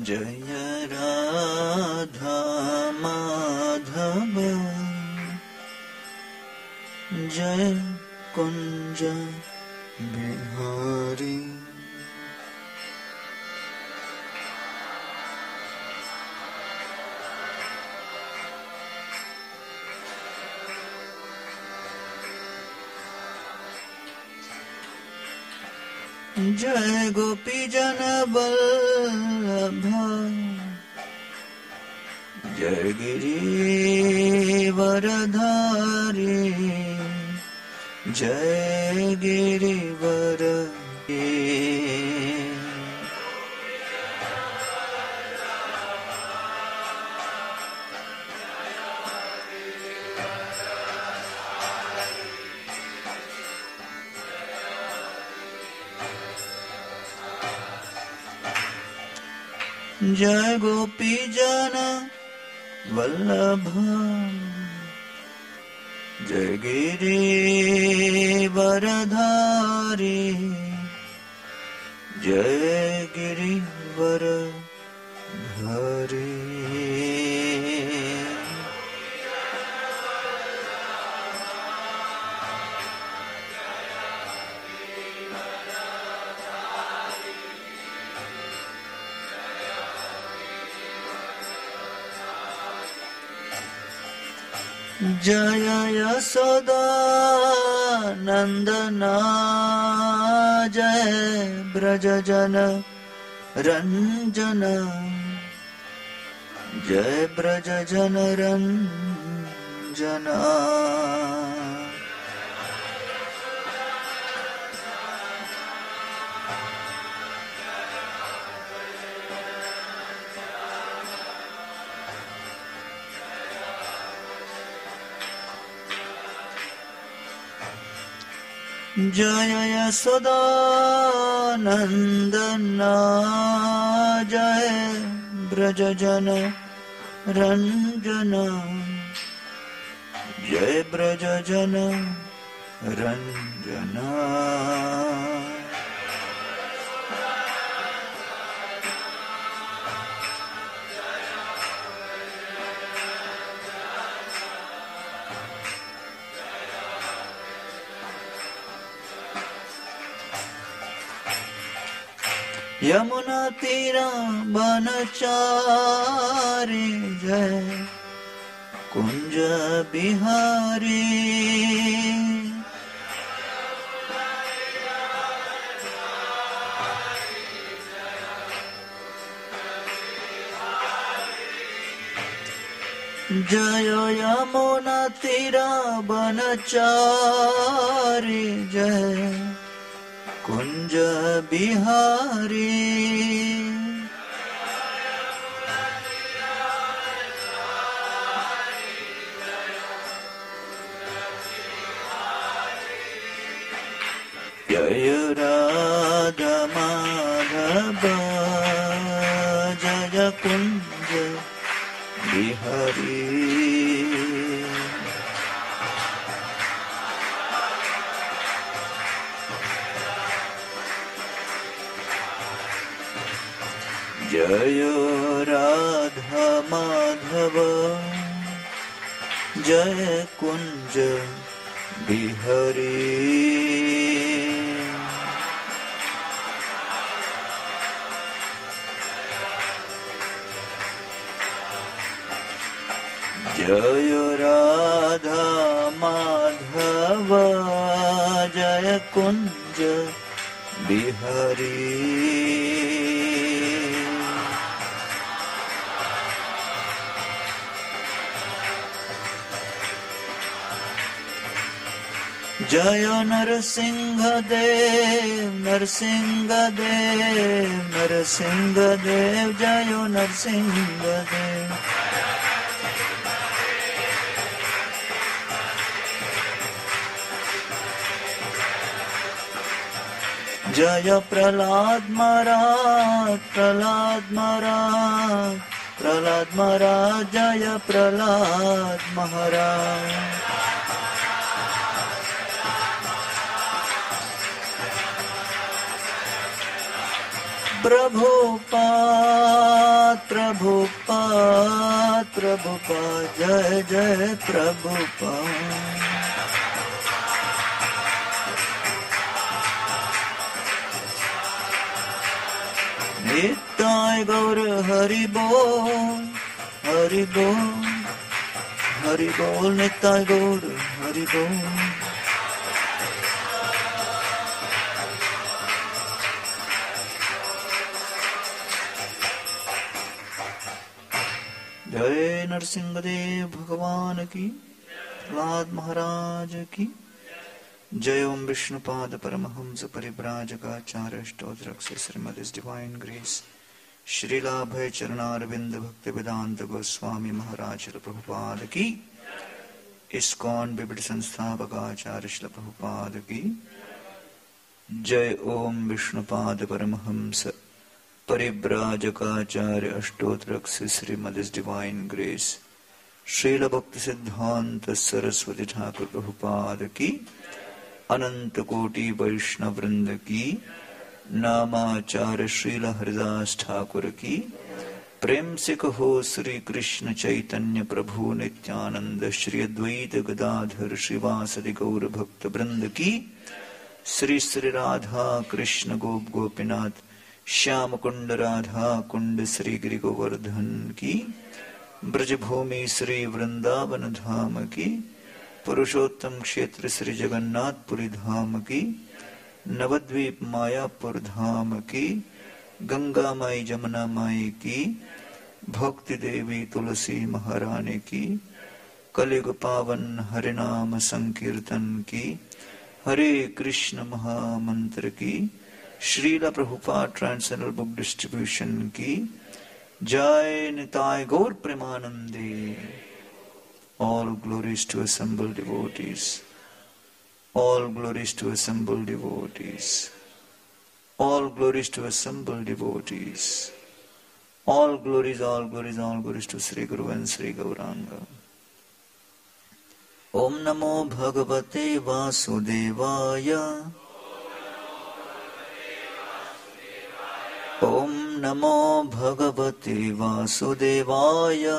जय राधा माधव जय कुंज बिहारी। जय गोपी जन वल्लभ जय गिरिवरधारी जय गिरिवर। जय गोपी जन वल्लभ जय गिरिवरधारी जय गिरिवरधारी। जय यशोदा नंदना जय ब्रज जन रंजन जय ब्रज जन रंजना। जय यशोदा नंदना जय ब्रज जन रंजना जय ब्रज जन रंजना। यमुना तीरा बनचारी जय कुंज बिहारी जय यमुना तीरा बनचारी जय कुंज बिहारी। जय राधा माधव जय कुंज बिहारी। जय राधा माधव जय कुंज बिहारी। जय राधा माधव जय कुंज बिहारी। जय नरसिंह देव नरसिंह देव नरसिंह देव जय नरसिंह देव। जय प्रहलाद महाराज प्रहलाद महाराज प्रहलाद महाराज जय प्रहलाद महाराज। प्रभुपाद प्रभुपाद प्रभुपाद जय जय प्रभुपाद। निताय गौर हरि बोल हरि बोल हरि बोल निताय गौर हरि बोल। जय नरसिंहदेव भगवान की, प्रहलाद महाराज की जय। ओम विष्णुपाद परमहंस परिव्राजकाचार्य अष्टोत्तरक से श्रीमद डिवाइन ग्रेस श्रीला अभय चरणारविंद भक्ति वेदांत गोस्वामी महाराज प्रभुपाद की, इस्कॉन विविध संस्थापक आचार्य श्री प्रभुपाद की जय। ओम विष्णुपाद परमहंस परिव्राजकाचार्य अष्टोत्तरक से श्रीमद डिवाइन ग्रेस श्रील भक्ति सिद्धांत सरस्वती ठाकुर प्रभुपाद की, अनंत कोटि वैष्णव वृंद की, नामाचार्य श्रील हरिदास ठाकुर की, प्रेम से कहो श्री कृष्ण चैतन्य प्रभु नित्यानंद श्री अद्वैत गदाधर श्रीवासदि गौर भक्त वृंद की, श्री श्री राधा कृष्ण गोप गोपीनाथ श्याम कुंड राधा कुंड श्री गिरि गोवर्धन की, ब्रजभूमि श्री वृंदावन धाम की, पुरुषोत्तम क्षेत्र श्री जगन्नाथपुरी धाम की, नवद्वीप मायापुर धाम की, गंगा माई जमुना माई की, भक्ति देवी तुलसी महारानी की, कलियुग पावन हरिनाम संकीर्तन की, हरे कृष्ण महामंत्र की, Srila Prabhupada transcendental book distribution की जय। निताय गौर प्रेमानंदे। All glories to assembled devotees. All glories to assembled devotees. All glories to assembled devotees. All glories to Sri Guru and Sri Gauranga. Om Namo Bhagavate Vasudevaya. Om Namo Bhagavate Vasudevaya.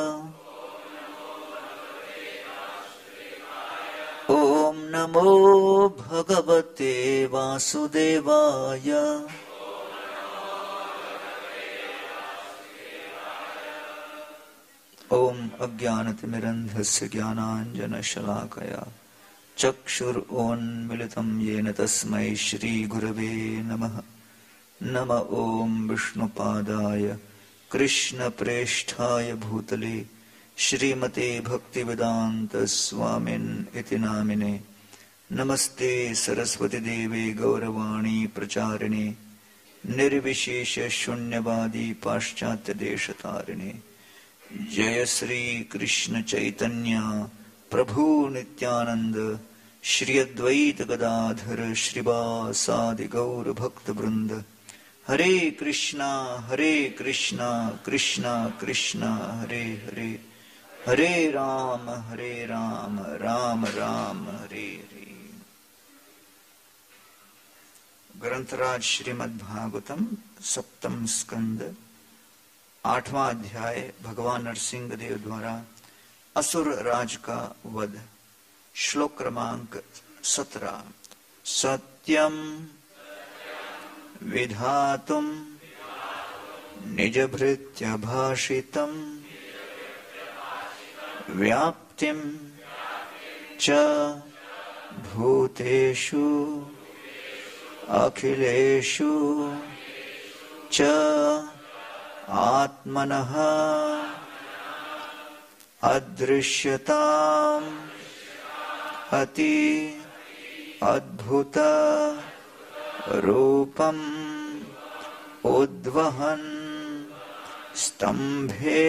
Om Namo Bhagavate Vasudevaya. Om Ajnanatimirandhasya Jnananjana Shalakaya Chakshur-unmilitam yena tasmai Shri Gurave Namaha. Nama Om Vishnupadaya Krishna Presthaya Bhutale श्रीमते भक्तिवेदांत स्वामिन इति नामिने। नमस्ते सरस्वती देवे गौरवाणी प्रचारिणे निर्विशेष शून्यवादी पाश्चात्य देशतारिणे। जय श्री कृष्ण चैतन्य प्रभु नित्यानंद श्री अद्वैत गदाधर श्रीवासादि गौर भक्त वृंद। हरे कृष्णा कृष्णा कृष्णा हरे हरे, हरे राम राम राम हरे हरे। ग्रंथराज श्रीमद् भागवतम सप्तम स्कंद 8वां अध्याय भगवान नरसिंह देव द्वारा असुर राज का वध। श्लोक क्रमांक 17। सत्यम विधातुम निजभृत्य भाषितम व्याप्तिम च भूतेषु अखिलेषु च आत्मनः अदृश्यताम् अति अद्भुत रूपम उद्वहन् स्तंभे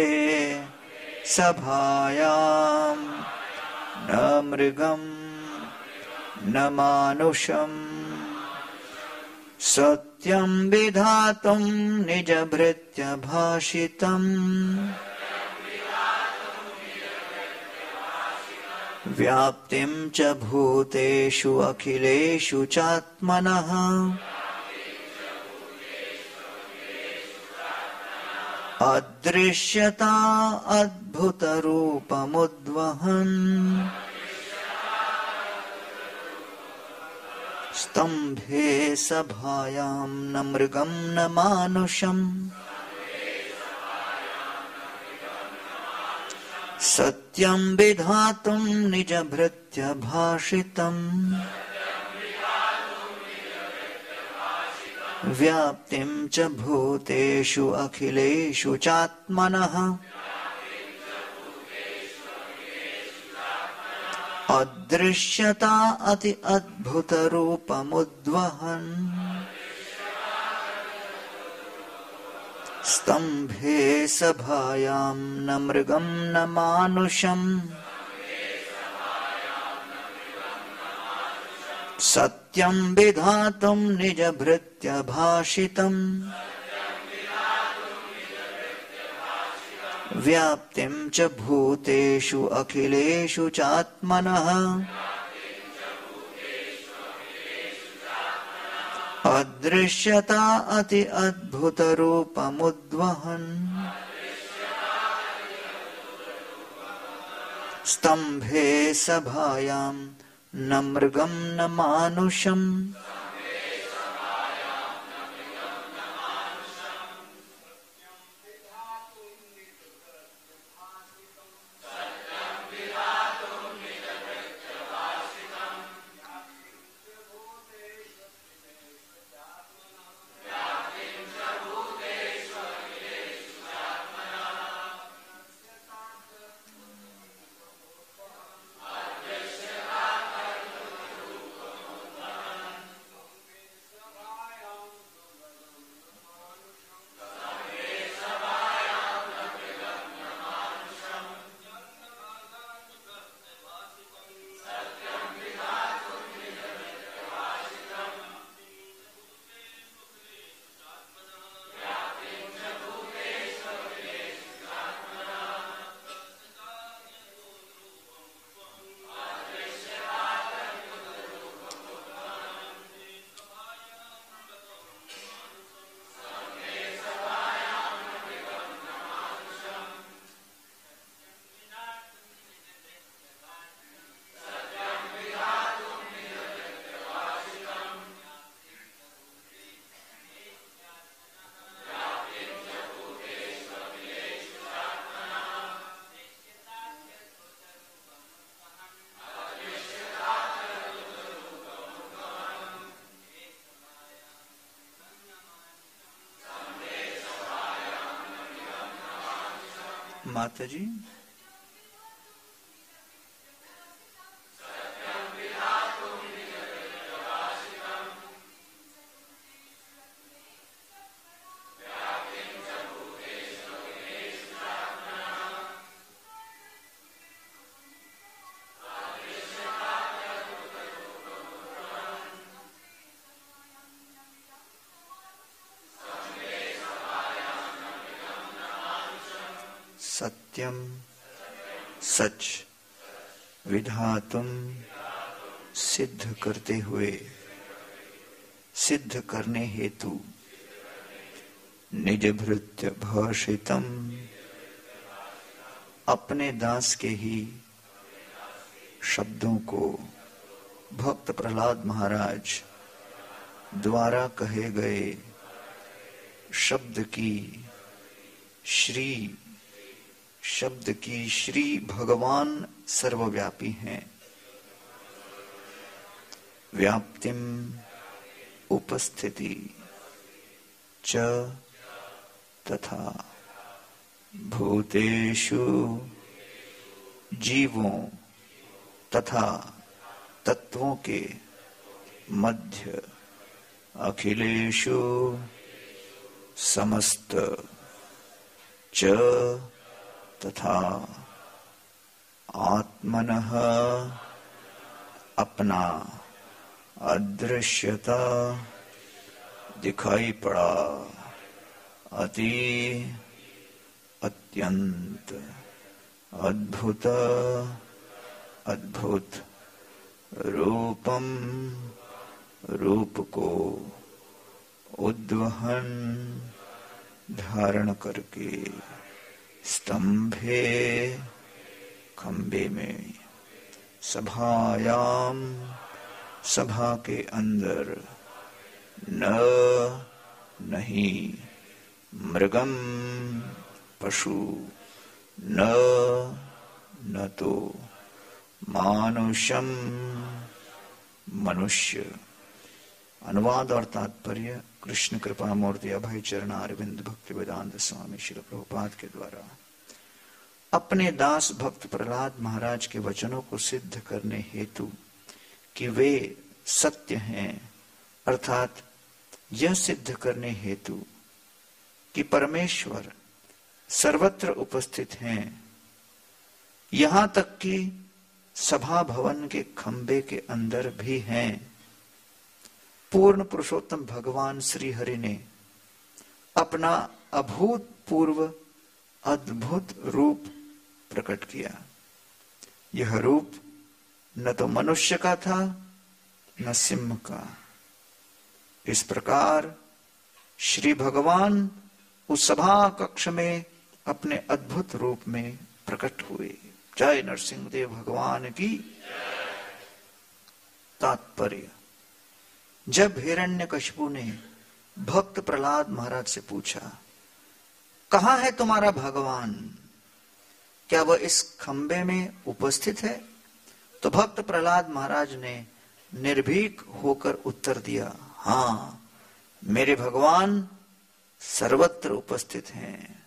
सभायां न मृगं न मानुषं सत्यं विधातुं निजभृत्य भाषितम् व्याप्तिं च भूतेषु अखिलेषु चात्मनः अदृश्यता अद्भुत रूपमुद्वहन् स्तंभे सभायां न मृगं न मानुषम् सत्यं विधातुं निजभृत्य भाषितम् व्याप्तिं च भूतेषु अखिलेषु चात्मनः अदृश्यता अति अद्भुत रूपमुद्वहन् स्तंभे सभायां न मृगं न मानुषम् सत्यं विधातुं निजभृत्य भाषितम् व्याप्तिं च भूतेषु अखिलेषु चात्मनः अदृश्यता अति अद्भुत रूपमुद्वहन् स्तंभे सभायां न मृगं न मानुषम् माता जी सत्यम सच विधातुम सिद्ध करते हुए सिद्ध करने हेतु निज भृत्य भाषितम अपने दास के ही शब्दों को भक्त प्रहलाद महाराज द्वारा कहे गए शब्द की श्री भगवान सर्वव्यापी हैं। व्याप्तिम उपस्थिति च तथा भूतेषु जीवों तथा तत्वों के मध्य अखिलेषु समस्त च तथा आत्मनः अपना अदृश्यता दिखाई पड़ा अति अत्यंत अद्भुत अद्भुत रूपम रूप को उद्वहन धारण करके स्तंभे खंबे में सभायाम सभा के अंदर न नहीं मृगम पशु न तो मानुषम मनुष्य। अनुवाद और तात्पर्य कृष्ण कृपा मूर्ति अभय चरण अरविंद भक्ति वेदांत स्वामी श्री प्रभुपाद के द्वारा अपने दास भक्त प्रहलाद महाराज के वचनों को सिद्ध करने हेतु कि वे सत्य हैं, अर्थात यह सिद्ध करने हेतु कि परमेश्वर सर्वत्र उपस्थित हैं, यहां तक कि सभा भवन के खंबे के अंदर भी हैं, पूर्ण पुरुषोत्तम भगवान श्री हरि ने अपना अभूतपूर्व अद्भुत रूप प्रकट किया। यह रूप न तो मनुष्य का था न सिंह का। इस प्रकार श्री भगवान उस सभा कक्ष में अपने अद्भुत रूप में प्रकट हुए। जय नरसिंहदेव भगवान की। तात्पर्य, जब हिरण्यकशिपु ने भक्त प्रहलाद महाराज से पूछा, कहां है तुम्हारा भगवान, क्या वह इस खंबे में उपस्थित है, तो भक्त प्रहलाद महाराज ने निर्भीक होकर उत्तर दिया, हां, मेरे भगवान सर्वत्र उपस्थित हैं।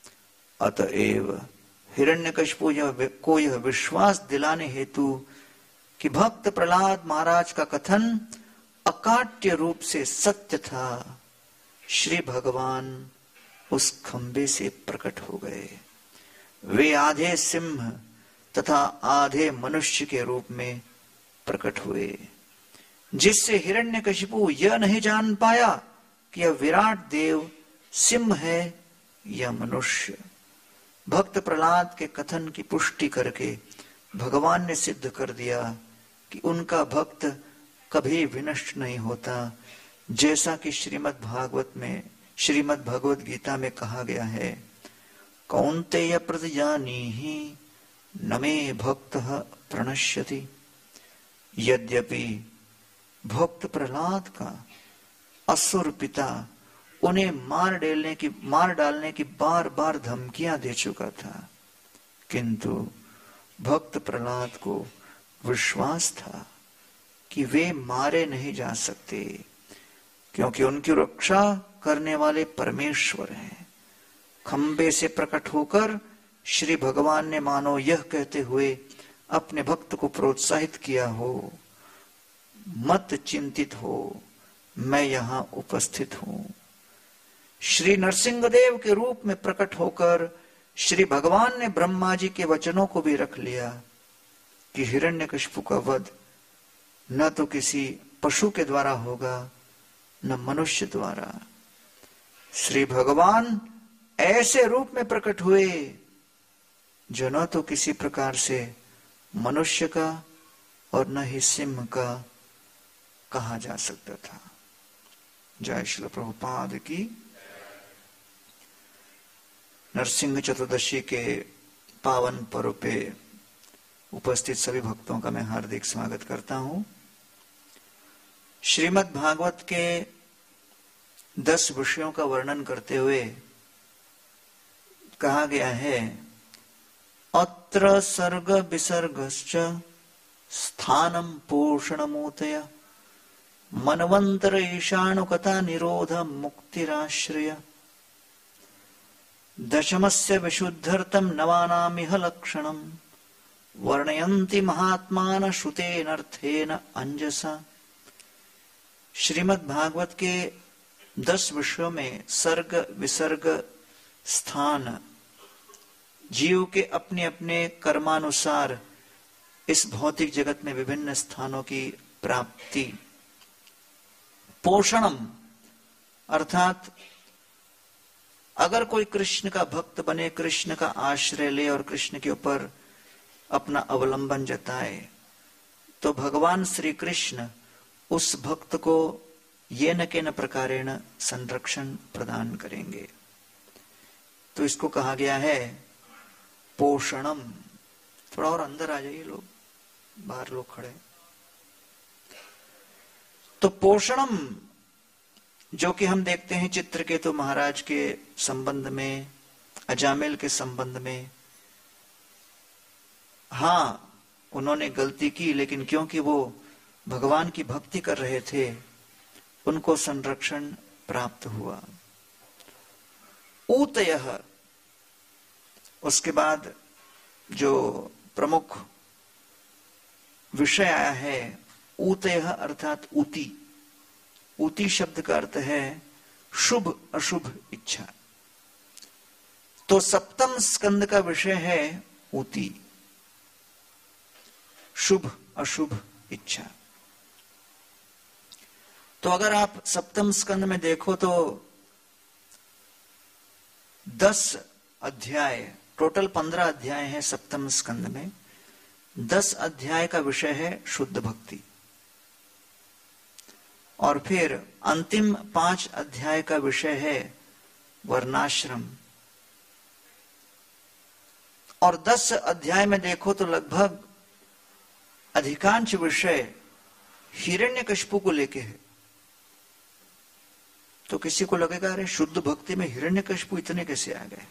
अतएव हिरण्यकशिपु को यह विश्वास दिलाने हेतु कि भक्त प्रहलाद महाराज का कथन अकाट्य रूप से सत्य था, श्री भगवान उस खंबे से प्रकट हो गए। वे आधे सिंह तथा आधे मनुष्य के रूप में प्रकट हुए, जिससे हिरण्यकशिपु यह नहीं जान पाया कि यह विराट देव सिंह है या मनुष्य। भक्त प्रहलाद के कथन की पुष्टि करके भगवान ने सिद्ध कर दिया कि उनका भक्त कभी विनष्ट नहीं होता, जैसा कि श्रीमद् भगवत गीता में कहा गया है, कौन्तेय प्रजानीहि न मे भक्तः प्रणश्यति। यद्यपि भक्त प्रहलाद का असुर पिता उन्हें मार डालने की बार बार धमकियां दे चुका था, किंतु भक्त प्रहलाद को विश्वास था कि वे मारे नहीं जा सकते, क्योंकि उनकी रक्षा करने वाले परमेश्वर हैं। खंबे से प्रकट होकर श्री भगवान ने मानो यह कहते हुए अपने भक्त को प्रोत्साहित किया हो, मत चिंतित हो, मैं यहां उपस्थित हूं। श्री नरसिंहदेव के रूप में प्रकट होकर श्री भगवान ने ब्रह्मा जी के वचनों को भी रख लिया कि हिरण्यकशिपु का वध न तो किसी पशु के द्वारा होगा न मनुष्य द्वारा। श्री भगवान ऐसे रूप में प्रकट हुए जो न तो किसी प्रकार से मनुष्य का और न ही सिंह का कहा जा सकता था। जय श्री प्रभुपाद की। नरसिंह चतुर्दशी के पावन पर्व पे उपस्थित सभी भक्तों का मैं हार्दिक स्वागत करता हूं। श्रीमद् भागवत के 10 विषयों का वर्णन करते हुए कहा गया है, अत्र सर्ग विसर्गश्च स्थानम पोषणमूतय मनवंतर ईशानुकता निरोध मुक्तिराश्रय दशमस्य विशुद्धर्थम नवानामिह लक्षणम वर्णयन्ति महात्मान श्रुतेनर्थेन अंजसा। श्रीमद् भागवत के 10 विषयों में सर्ग विसर्ग स्थान जीव के अपने अपने कर्मानुसार इस भौतिक जगत में विभिन्न स्थानों की प्राप्ति, पोषणम अर्थात अगर कोई कृष्ण का भक्त बने, कृष्ण का आश्रय ले और कृष्ण के ऊपर अपना अवलंबन जताए, तो भगवान श्री कृष्ण उस भक्त को येन केन प्रकारेण संरक्षण प्रदान करेंगे। तो इसको कहा गया है पोषणम। थोड़ा और अंदर आ जाइए लोग, बाहर लोग खड़े। तो पोषणम जो कि हम देखते हैं चित्रकेतु महाराज के संबंध में, अजामिल के संबंध में, हाँ उन्होंने गलती की, लेकिन क्योंकि वो भगवान की भक्ति कर रहे थे उनको संरक्षण प्राप्त हुआ। ऊतयः, उसके बाद जो प्रमुख विषय आया है ऊतयः अर्थात ऊती। ऊती शब्द का अर्थ है शुभ अशुभ इच्छा। तो सप्तम स्कंद का विषय है ऊती, शुभ अशुभ इच्छा। तो अगर आप सप्तम स्कंद में देखो तो 10 अध्याय, टोटल 15 अध्याय हैं सप्तम स्कंद में। 10 अध्याय का विषय है शुद्ध भक्ति, और फिर अंतिम 5 अध्याय का विषय है वर्णाश्रम। और 10 अध्याय में देखो तो लगभग अधिकांश विषय हिरण्यकशिपु को लेके है। तो किसी को लगेगा अरे शुद्ध भक्ति में हिरण्यकशिपु इतने कैसे आ गए।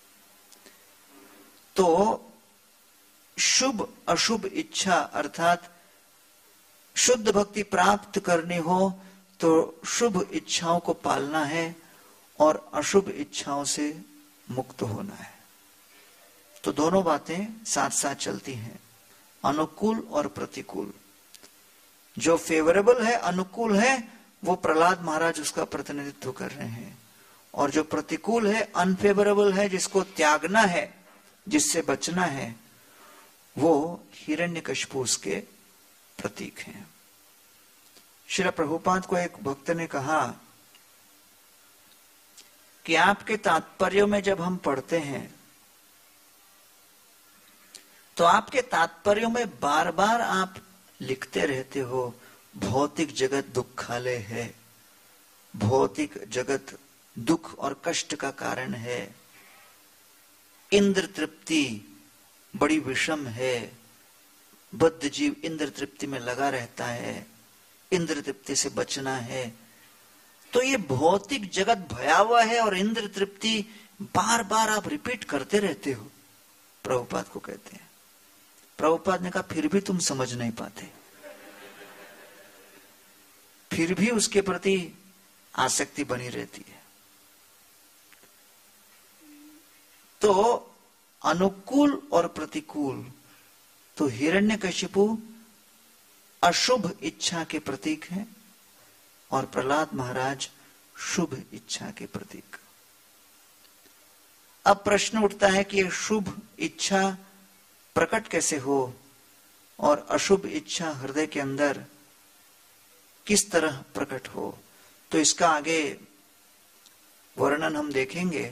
तो शुभ अशुभ इच्छा अर्थात शुद्ध भक्ति प्राप्त करनी हो तो शुभ इच्छाओं को पालना है और अशुभ इच्छाओं से मुक्त होना है। तो दोनों बातें साथ साथ चलती हैं, अनुकूल और प्रतिकूल। जो फेवरेबल है, अनुकूल है, वो प्रहलाद महाराज उसका प्रतिनिधित्व कर रहे हैं, और जो प्रतिकूल है, अनफेवरेबल है, जिसको त्यागना है, जिससे बचना है, वो हिरण्यकशिपु उसके प्रतीक हैं। श्री प्रभुपाद को एक भक्त ने कहा कि आपके तात्पर्यों में जब हम पढ़ते हैं तो आपके तात्पर्यों में बार बार आप लिखते रहते हो भौतिक जगत दुखालय है, भौतिक जगत दुख और कष्ट का कारण है, इंद्र तृप्ति बड़ी विषम है, बद्ध जीव इंद्र तृप्ति में लगा रहता है, इंद्र तृप्ति से बचना है। तो ये भौतिक जगत भयावह है और इंद्र तृप्ति बार बार आप रिपीट करते रहते हो, प्रभुपाद को कहते हैं। प्रभुपाद ने कहा फिर भी तुम समझ नहीं पाते, फिर भी उसके प्रति आसक्ति बनी रहती है। तो अनुकूल और प्रतिकूल, तो हिरण्यकशिपु अशुभ इच्छा के प्रतीक है और प्रहलाद महाराज शुभ इच्छा के प्रतीक। अब प्रश्न उठता है कि यह शुभ इच्छा प्रकट कैसे हो और अशुभ इच्छा हृदय के अंदर किस तरह प्रकट हो। तो इसका आगे वर्णन हम देखेंगे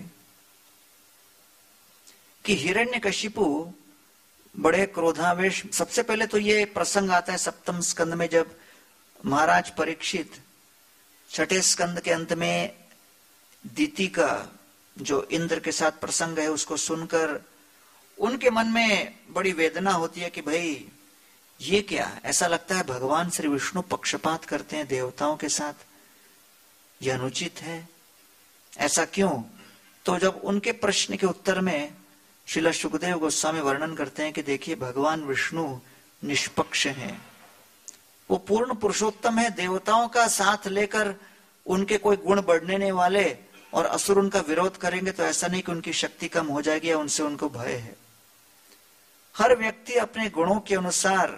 कि हिरण्यकशिपु बड़े क्रोधावेश। सबसे पहले तो ये प्रसंग आता है सप्तम स्कंद में, जब महाराज परीक्षित छठे स्कंद के अंत में दीति का जो इंद्र के साथ प्रसंग है उसको सुनकर उनके मन में बड़ी वेदना होती है कि भाई ये क्या, ऐसा लगता है भगवान श्री विष्णु पक्षपात करते हैं देवताओं के साथ, यह अनुचित है, ऐसा क्यों। तो जब उनके प्रश्न के उत्तर में श्रील सुखदेव गोस्वामी वर्णन करते हैं कि देखिए भगवान विष्णु निष्पक्ष हैं, वो पूर्ण पुरुषोत्तम है, देवताओं का साथ लेकर उनके कोई गुण बढ़ने नहीं वाले, और असुर उनका विरोध करेंगे तो ऐसा नहीं कि उनकी शक्ति कम हो जाएगी या उनसे उनको भय है। हर व्यक्ति अपने गुणों के अनुसार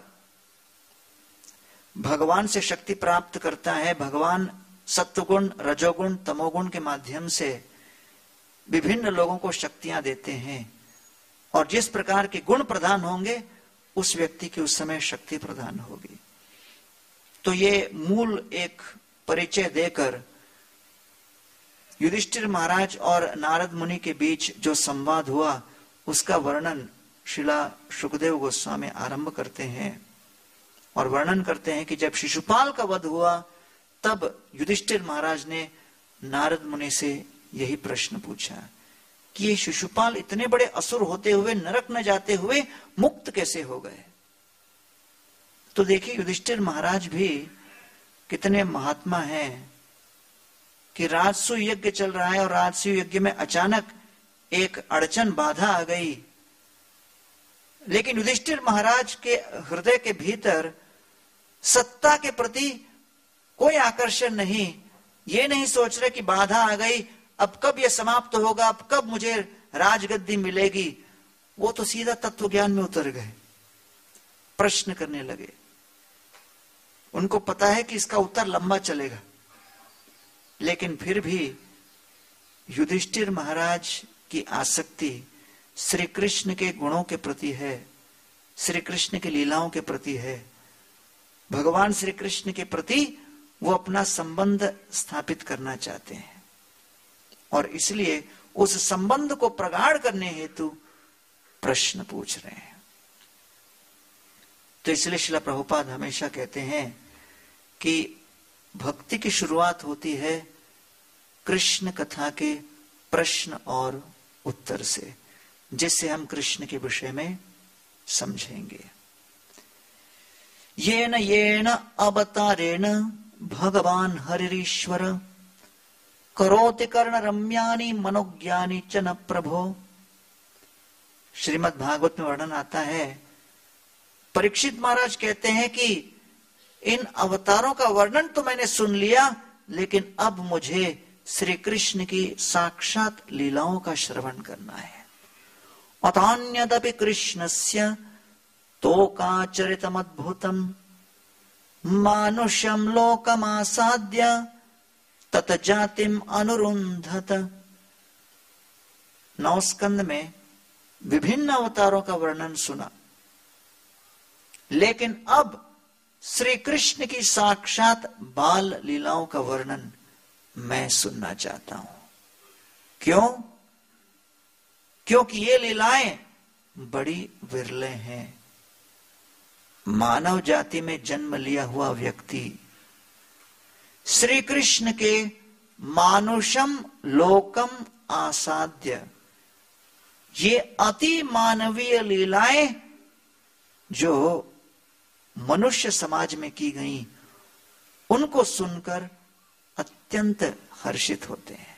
भगवान से शक्ति प्राप्त करता है। भगवान सत्वगुण, रजोगुण, तमोगुण के माध्यम से विभिन्न लोगों को शक्तियां देते हैं, और जिस प्रकार के गुण प्रदान होंगे उस व्यक्ति की उस समय शक्ति प्रदान होगी। तो ये मूल एक परिचय देकर युधिष्ठिर महाराज और नारद मुनि के बीच जो संवाद हुआ उसका वर्णन श्रीला सुखदेव गोस्वामी आरंभ करते हैं, और वर्णन करते हैं कि जब शिशुपाल का वध हुआ तब युधिष्ठिर महाराज ने नारद मुनि से यही प्रश्न पूछा कि ये शिशुपाल इतने बड़े असुर होते हुए, नरक न जाते हुए मुक्त कैसे हो गए। तो देखिए युधिष्ठिर महाराज भी कितने महात्मा हैं कि राजसूय यज्ञ चल रहा है और राजसूय यज्ञ में अचानक एक अड़चन बाधा आ गई, लेकिन युधिष्ठिर महाराज के हृदय के भीतर सत्ता के प्रति कोई आकर्षण नहीं। ये नहीं सोच रहे कि बाधा आ गई, अब कब यह समाप्त होगा, अब कब मुझे राजगद्दी मिलेगी। वो तो सीधा तत्व ज्ञान में उतर गए, प्रश्न करने लगे। उनको पता है कि इसका उत्तर लंबा चलेगा, लेकिन फिर भी युधिष्ठिर महाराज की आसक्ति श्री कृष्ण के गुणों के प्रति है, श्री कृष्ण की लीलाओं के प्रति है। भगवान श्री कृष्ण के प्रति वो अपना संबंध स्थापित करना चाहते हैं और इसलिए उस संबंध को प्रगाढ़ करने हेतु प्रश्न पूछ रहे हैं। तो इसलिए श्रील प्रभुपाद हमेशा कहते हैं कि भक्ति की शुरुआत होती है कृष्ण कथा के प्रश्न और उत्तर से, जिससे हम कृष्ण के विषय में समझेंगे। येन येन अवतारेण भगवान हरिरीश्वर करोति कर्ण रम्यानि मनोज्ञानि च न प्रभो। श्रीमद् भागवत में वर्णन आता है, परीक्षित महाराज कहते हैं कि इन अवतारों का वर्णन तो मैंने सुन लिया, लेकिन अब मुझे श्री कृष्ण की साक्षात लीलाओं का श्रवण करना है। अतान्यदपि कृष्णस्य तोकाचरितमद्भुतम् मानुष्यं लोकमासाद्य तत जातिम अनुरुन्धत। नवस्कंद में विभिन्न अवतारों का वर्णन सुना, लेकिन अब श्री कृष्ण की साक्षात बाल लीलाओं का वर्णन मैं सुनना चाहता हूं। क्यों? क्योंकि ये लीलाएं बड़ी विरले हैं। मानव जाति में जन्म लिया हुआ व्यक्ति श्री कृष्ण के मानुषम लोकम आसाद्य, ये अति मानवीय लीलाएं जो मनुष्य समाज में की गई, उनको सुनकर अत्यंत हर्षित होते हैं।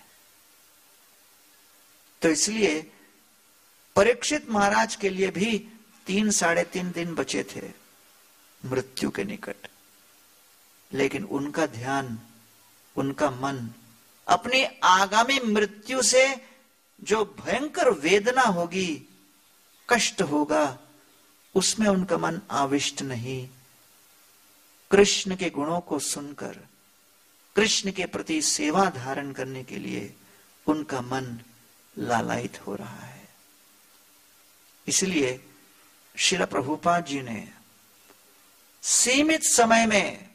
तो इसलिए परीक्षित महाराज के लिए भी 3-3.5 दिन बचे थे मृत्यु के निकट, लेकिन उनका ध्यान, उनका मन अपनी आगामी मृत्यु से जो भयंकर वेदना होगी, कष्ट होगा, उसमें उनका मन आविष्ट नहीं। कृष्ण के गुणों को सुनकर कृष्ण के प्रति सेवा धारण करने के लिए उनका मन लालायित हो रहा है। इसलिए श्रील प्रभुपाद जी ने सीमित समय में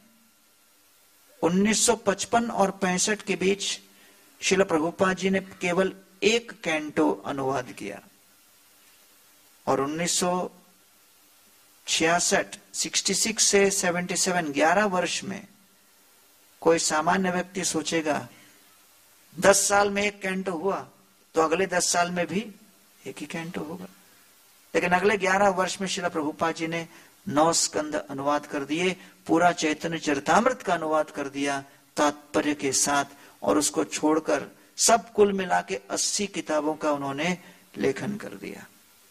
1955 और 65 के बीच श्रील प्रभुपाद जी ने केवल 1 कैंटो अनुवाद किया और 66 से 77 11 वर्ष में कोई सामान्य व्यक्ति सोचेगा 10 साल में 1 कैंटो हुआ तो अगले 10 साल में भी 1 ही कैंटो होगा, लेकिन अगले 11 वर्ष में श्रील प्रभुपाद जी ने 9 स्कंद अनुवाद कर दिए, पूरा चैतन्य चरितामृत का अनुवाद कर दिया तात्पर्य के साथ, और उसको छोड़कर सब कुल मिला के 80 किताबों का उन्होंने लेखन कर दिया।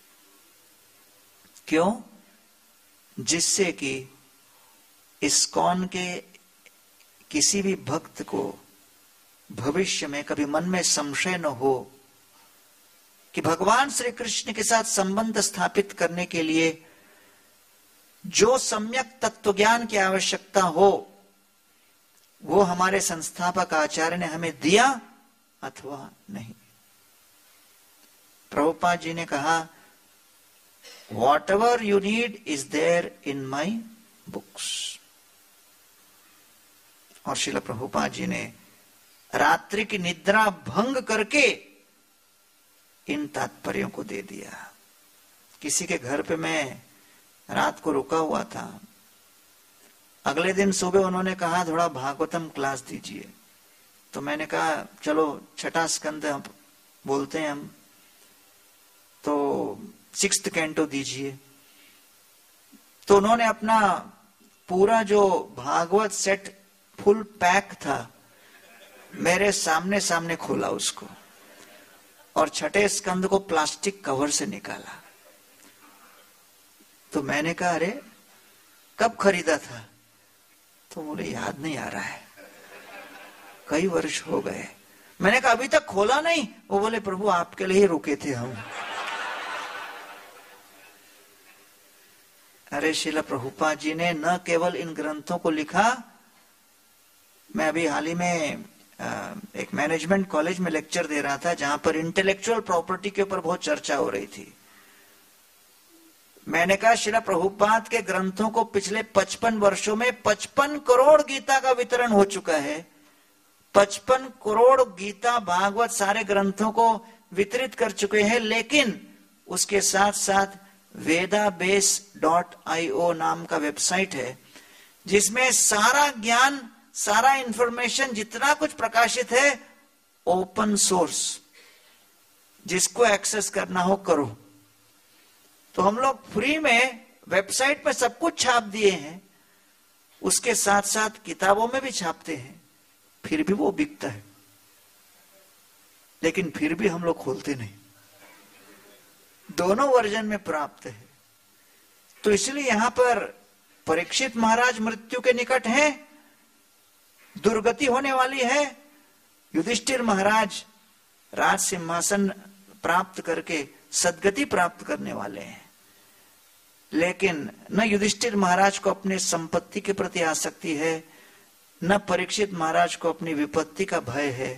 क्यों? जिससे कि इस्कॉन के किसी भी भक्त को भविष्य में कभी मन में संशय न हो कि भगवान श्री कृष्ण के साथ संबंध स्थापित करने के लिए जो सम्यक तत्व ज्ञान की आवश्यकता हो वो हमारे संस्थापक आचार्य ने हमें दिया अथवा नहीं। प्रभुपाद जी ने कहा, whatever you need is there in my books। और श्रील प्रभुपाद जी ने रात्रि की निद्रा भंग करके इन तात्पर्यों को दे दिया। किसी के घर पे मैं रात को रुका हुआ था, अगले दिन सुबह उन्होंने कहा थोड़ा भागवतम क्लास दीजिए, तो मैंने कहा चलो 6ठा स्कंद बोलते हैं हम। तो 6th कैंटो दीजिए। तो उन्होंने अपना पूरा जो भागवत सेट फुल पैक था मेरे सामने सामने खोला उसको, और 6ठे स्कंद को प्लास्टिक कवर से निकाला। तो मैंने कहा, अरे कब खरीदा था? तो मुझे याद नहीं आ रहा है, कई वर्ष हो गए। मैंने कहा अभी तक खोला नहीं? वो बोले प्रभु आपके लिए ही रुके थे हम। अरे श्रील प्रभुपाद जी ने न केवल इन ग्रंथों को लिखा, मैं अभी हाल ही में एक मैनेजमेंट कॉलेज में लेक्चर दे रहा था जहां पर इंटेलेक्चुअल प्रॉपर्टी के ऊपर बहुत चर्चा हो रही थी। मैंने कहा श्रील प्रभुपाद के ग्रंथों को पिछले 55 वर्षों में 55 करोड़ गीता का वितरण हो चुका है। 55 करोड़ गीता भागवत सारे ग्रंथों को वितरित कर चुके हैं, लेकिन उसके साथ साथ vedabase.io नाम का वेबसाइट है जिसमें सारा ज्ञान, सारा इंफॉर्मेशन, जितना कुछ प्रकाशित है ओपन सोर्स, जिसको एक्सेस करना हो करो। तो हम लोग फ्री में वेबसाइट में सब कुछ छाप दिए हैं, उसके साथ साथ किताबों में भी छापते हैं, फिर भी वो बिकता है, लेकिन फिर भी हम लोग खोलते नहीं। दोनों वर्जन में प्राप्त है। तो इसलिए यहां पर परीक्षित महाराज मृत्यु के निकट हैं, दुर्गति होने वाली है। युधिष्ठिर महाराज राज सिंहासन प्राप्त करके सद्गति प्राप्त करने वाले हैं, लेकिन न युधिष्ठिर महाराज को अपने संपत्ति के प्रति आसक्ति है, न परीक्षित महाराज को अपनी विपत्ति का भय है।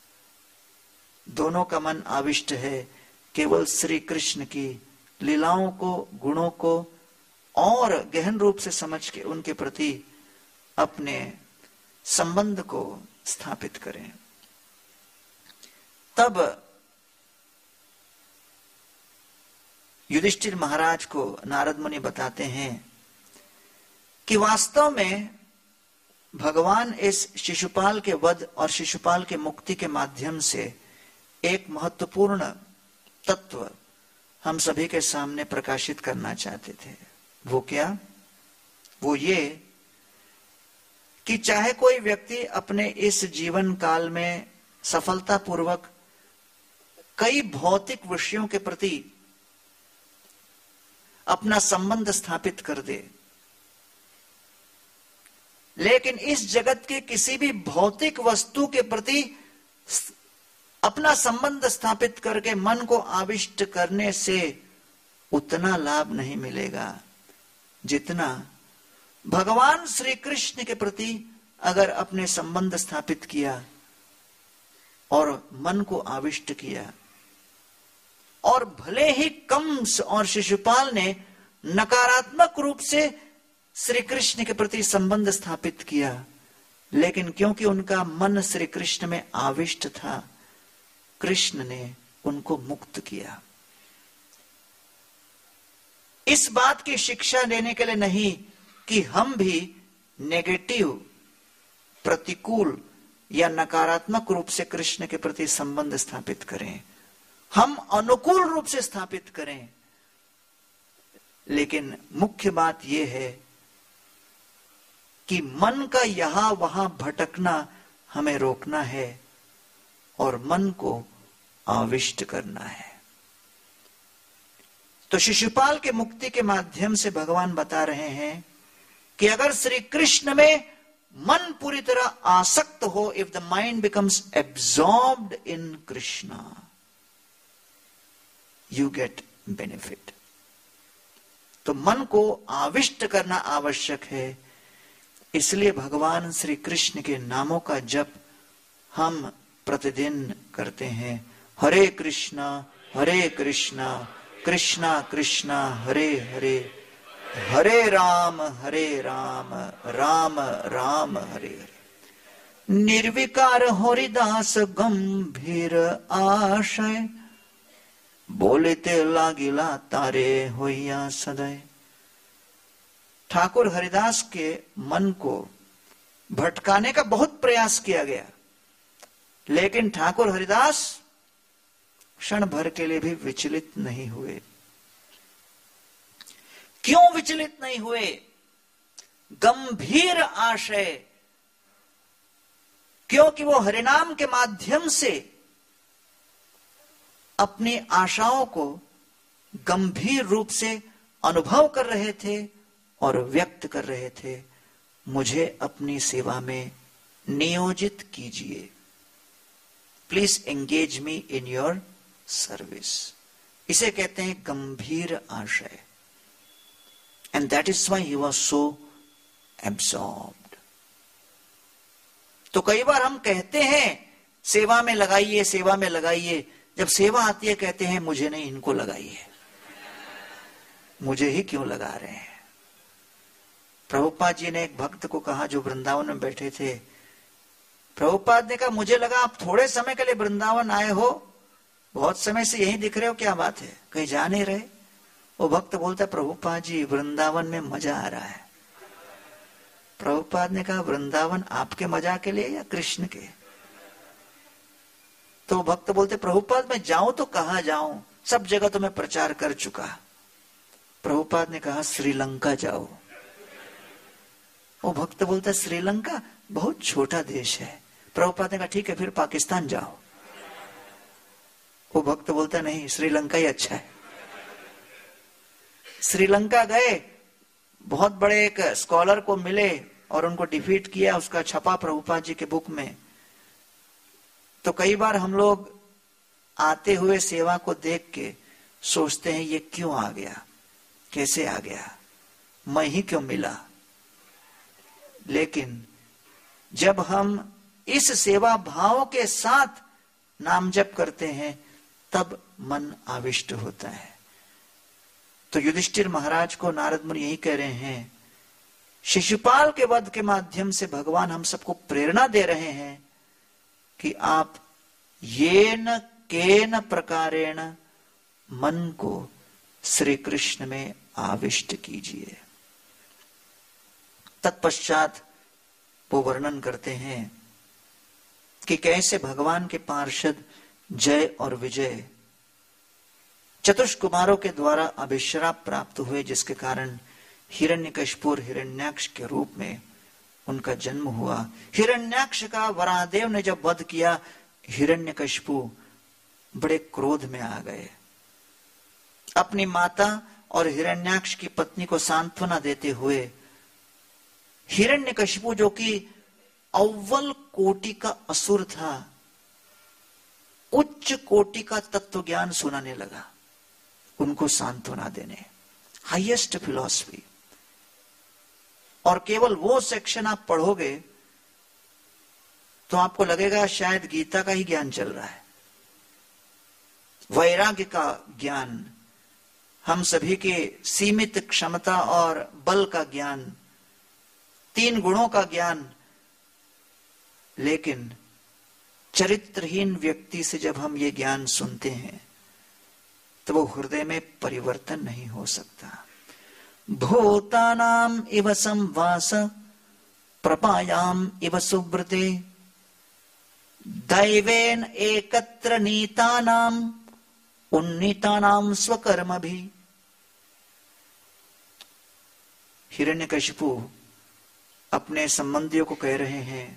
दोनों का मन आविष्ट है केवल श्री कृष्ण की लीलाओं को, गुणों को और गहन रूप से समझ के उनके प्रति अपने संबंध को स्थापित करें। तब युधिष्ठिर महाराज को नारद मुनि बताते हैं कि वास्तव में भगवान इस शिशुपाल के वध और शिशुपाल के मुक्ति के माध्यम से एक महत्वपूर्ण तत्व हम सभी के सामने प्रकाशित करना चाहते थे। वो क्या? वो ये कि चाहे कोई व्यक्ति अपने इस जीवन काल में सफलतापूर्वक कई भौतिक विषयों के प्रति अपना संबंध स्थापित कर दे, लेकिन इस जगत के किसी भी भौतिक वस्तु के प्रति अपना संबंध स्थापित करके मन को आविष्ट करने से उतना लाभ नहीं मिलेगा जितना भगवान श्री कृष्ण के प्रति अगर अपने संबंध स्थापित किया और मन को आविष्ट किया। और भले ही कंस और शिशुपाल ने नकारात्मक रूप से श्री कृष्ण के प्रति संबंध स्थापित किया, लेकिन क्योंकि उनका मन श्री कृष्ण में आविष्ट था, कृष्ण ने उनको मुक्त किया। इस बात की शिक्षा देने के लिए नहीं कि हम भी नेगेटिव, प्रतिकूल या नकारात्मक रूप से कृष्ण के प्रति संबंध स्थापित करें, हम अनुकूल रूप से स्थापित करें। लेकिन मुख्य बात यह है कि मन का यहां वहां भटकना हमें रोकना है और मन को आविष्ट करना है। तो शिशुपाल के मुक्ति के माध्यम से भगवान बता रहे हैं कि अगर श्री कृष्ण में मन पूरी तरह आसक्त हो, if the mind becomes absorbed in Krishna, you get benefit. तो मन को आविष्ट करना आवश्यक है। इसलिए भगवान श्री कृष्ण के नामों का जप हम प्रतिदिन करते हैं। हरे कृष्णा कृष्णा कृष्णा हरे हरे, हरे राम राम राम हरे हरे। निर्विकार हरिदास गंभीर आशय, बोलते लागिला तारे होइया सदैव। ठाकुर हरिदास के मन को भटकाने का बहुत प्रयास किया गया, लेकिन ठाकुर हरिदास क्षण भर के लिए भी विचलित नहीं हुए। क्यों विचलित नहीं हुए? गंभीर आशय, क्योंकि वो हरिनाम के माध्यम से अपनी आशाओं को गंभीर रूप से अनुभव कर रहे थे और व्यक्त कर रहे थे। मुझे अपनी सेवा में नियोजित कीजिए, please engage me in your service. इसे कहते हैं गंभीर आशय। And that is why he was so absorbed. तो कई बार हम कहते हैं सेवा में लगाइए, सेवा में लगाइए, जब सेवा आती है कहते हैं मुझे नहीं, इनको लगाइए, मुझे ही क्यों लगा रहे हैं। प्रभुपाद जी ने एक भक्त को कहा जो वृंदावन में बैठे थे, प्रभुपाद ने कहा मुझे लगा आप थोड़े समय के लिए वृंदावन आए हो, बहुत समय से यहीं दिख रहे हो, क्या बात है, कहीं जा नहीं रहे? वो भक्त बोलता प्रभुपाद जी वृंदावन में मजा आ रहा है। प्रभुपाद ने कहा वृंदावन आपके मजा के लिए या कृष्ण के? तो भक्त बोलते प्रभुपाद मैं जाऊं तो कहां जाऊं, सब जगह तो मैं प्रचार कर चुका। प्रभुपाद ने कहा श्रीलंका जाओ। वो भक्त बोलता श्रीलंका बहुत छोटा देश है। प्रभुपाद ने कहा ठीक है फिर पाकिस्तान जाओ। वो भक्त बोलता नहीं, श्रीलंका ही अच्छा है। श्रीलंका गए, बहुत बड़े एक स्कॉलर को मिले और उनको डिफीट किया, उसका छपा प्रभुपाद जी के बुक में। तो कई बार हम लोग आते हुए सेवा को देख के सोचते हैं ये क्यों आ गया, कैसे आ गया, मैं ही क्यों मिला। लेकिन जब हम इस सेवा भाव के साथ नाम जप करते हैं तब मन आविष्ट होता है। तो युधिष्ठिर महाराज को नारद मुनि यही कह रहे हैं, शिशुपाल के वध के माध्यम से भगवान हम सबको प्रेरणा दे रहे हैं कि आप येन केन प्रकारेण मन को श्री कृष्ण में आविष्ट कीजिए। तत्पश्चात वो वर्णन करते हैं कि कैसे भगवान के पार्षद जय और विजय चतुष्कुमारों के द्वारा अभिश्राप प्राप्त हुए, जिसके कारण हिरण्यकशिपु और हिरण्याक्ष के रूप में उनका जन्म हुआ। हिरण्याक्ष का वराहदेव ने जब वध किया, हिरण्यकशिपु बड़े क्रोध में आ गए। अपनी माता और हिरण्याक्ष की पत्नी को सांत्वना देते हुए हिरण्यकशिपु जो कि अव्वल कोटि का असुर था, उच्च कोटि का तत्व ज्ञान सुनाने लगा, उनको सांत्वना देने, हाईएस्ट फिलॉसफी। और केवल वो सेक्शन आप पढ़ोगे तो आपको लगेगा शायद गीता का ही ज्ञान चल रहा है। वैराग्य का ज्ञान, हम सभी के सीमित क्षमता और बल का ज्ञान, 3 गुणों का ज्ञान। लेकिन चरित्रहीन व्यक्ति से जब हम ये ज्ञान सुनते हैं तो वो हृदय में परिवर्तन नहीं हो सकता। भूतानाम इव संवास प्रपायाम इव सुब्रते दैवेन एकत्र नीतानाम उन्नीतानाम स्वकर्म भी। हिरण्यकशिपु अपने संबंधियों को कह रहे हैं,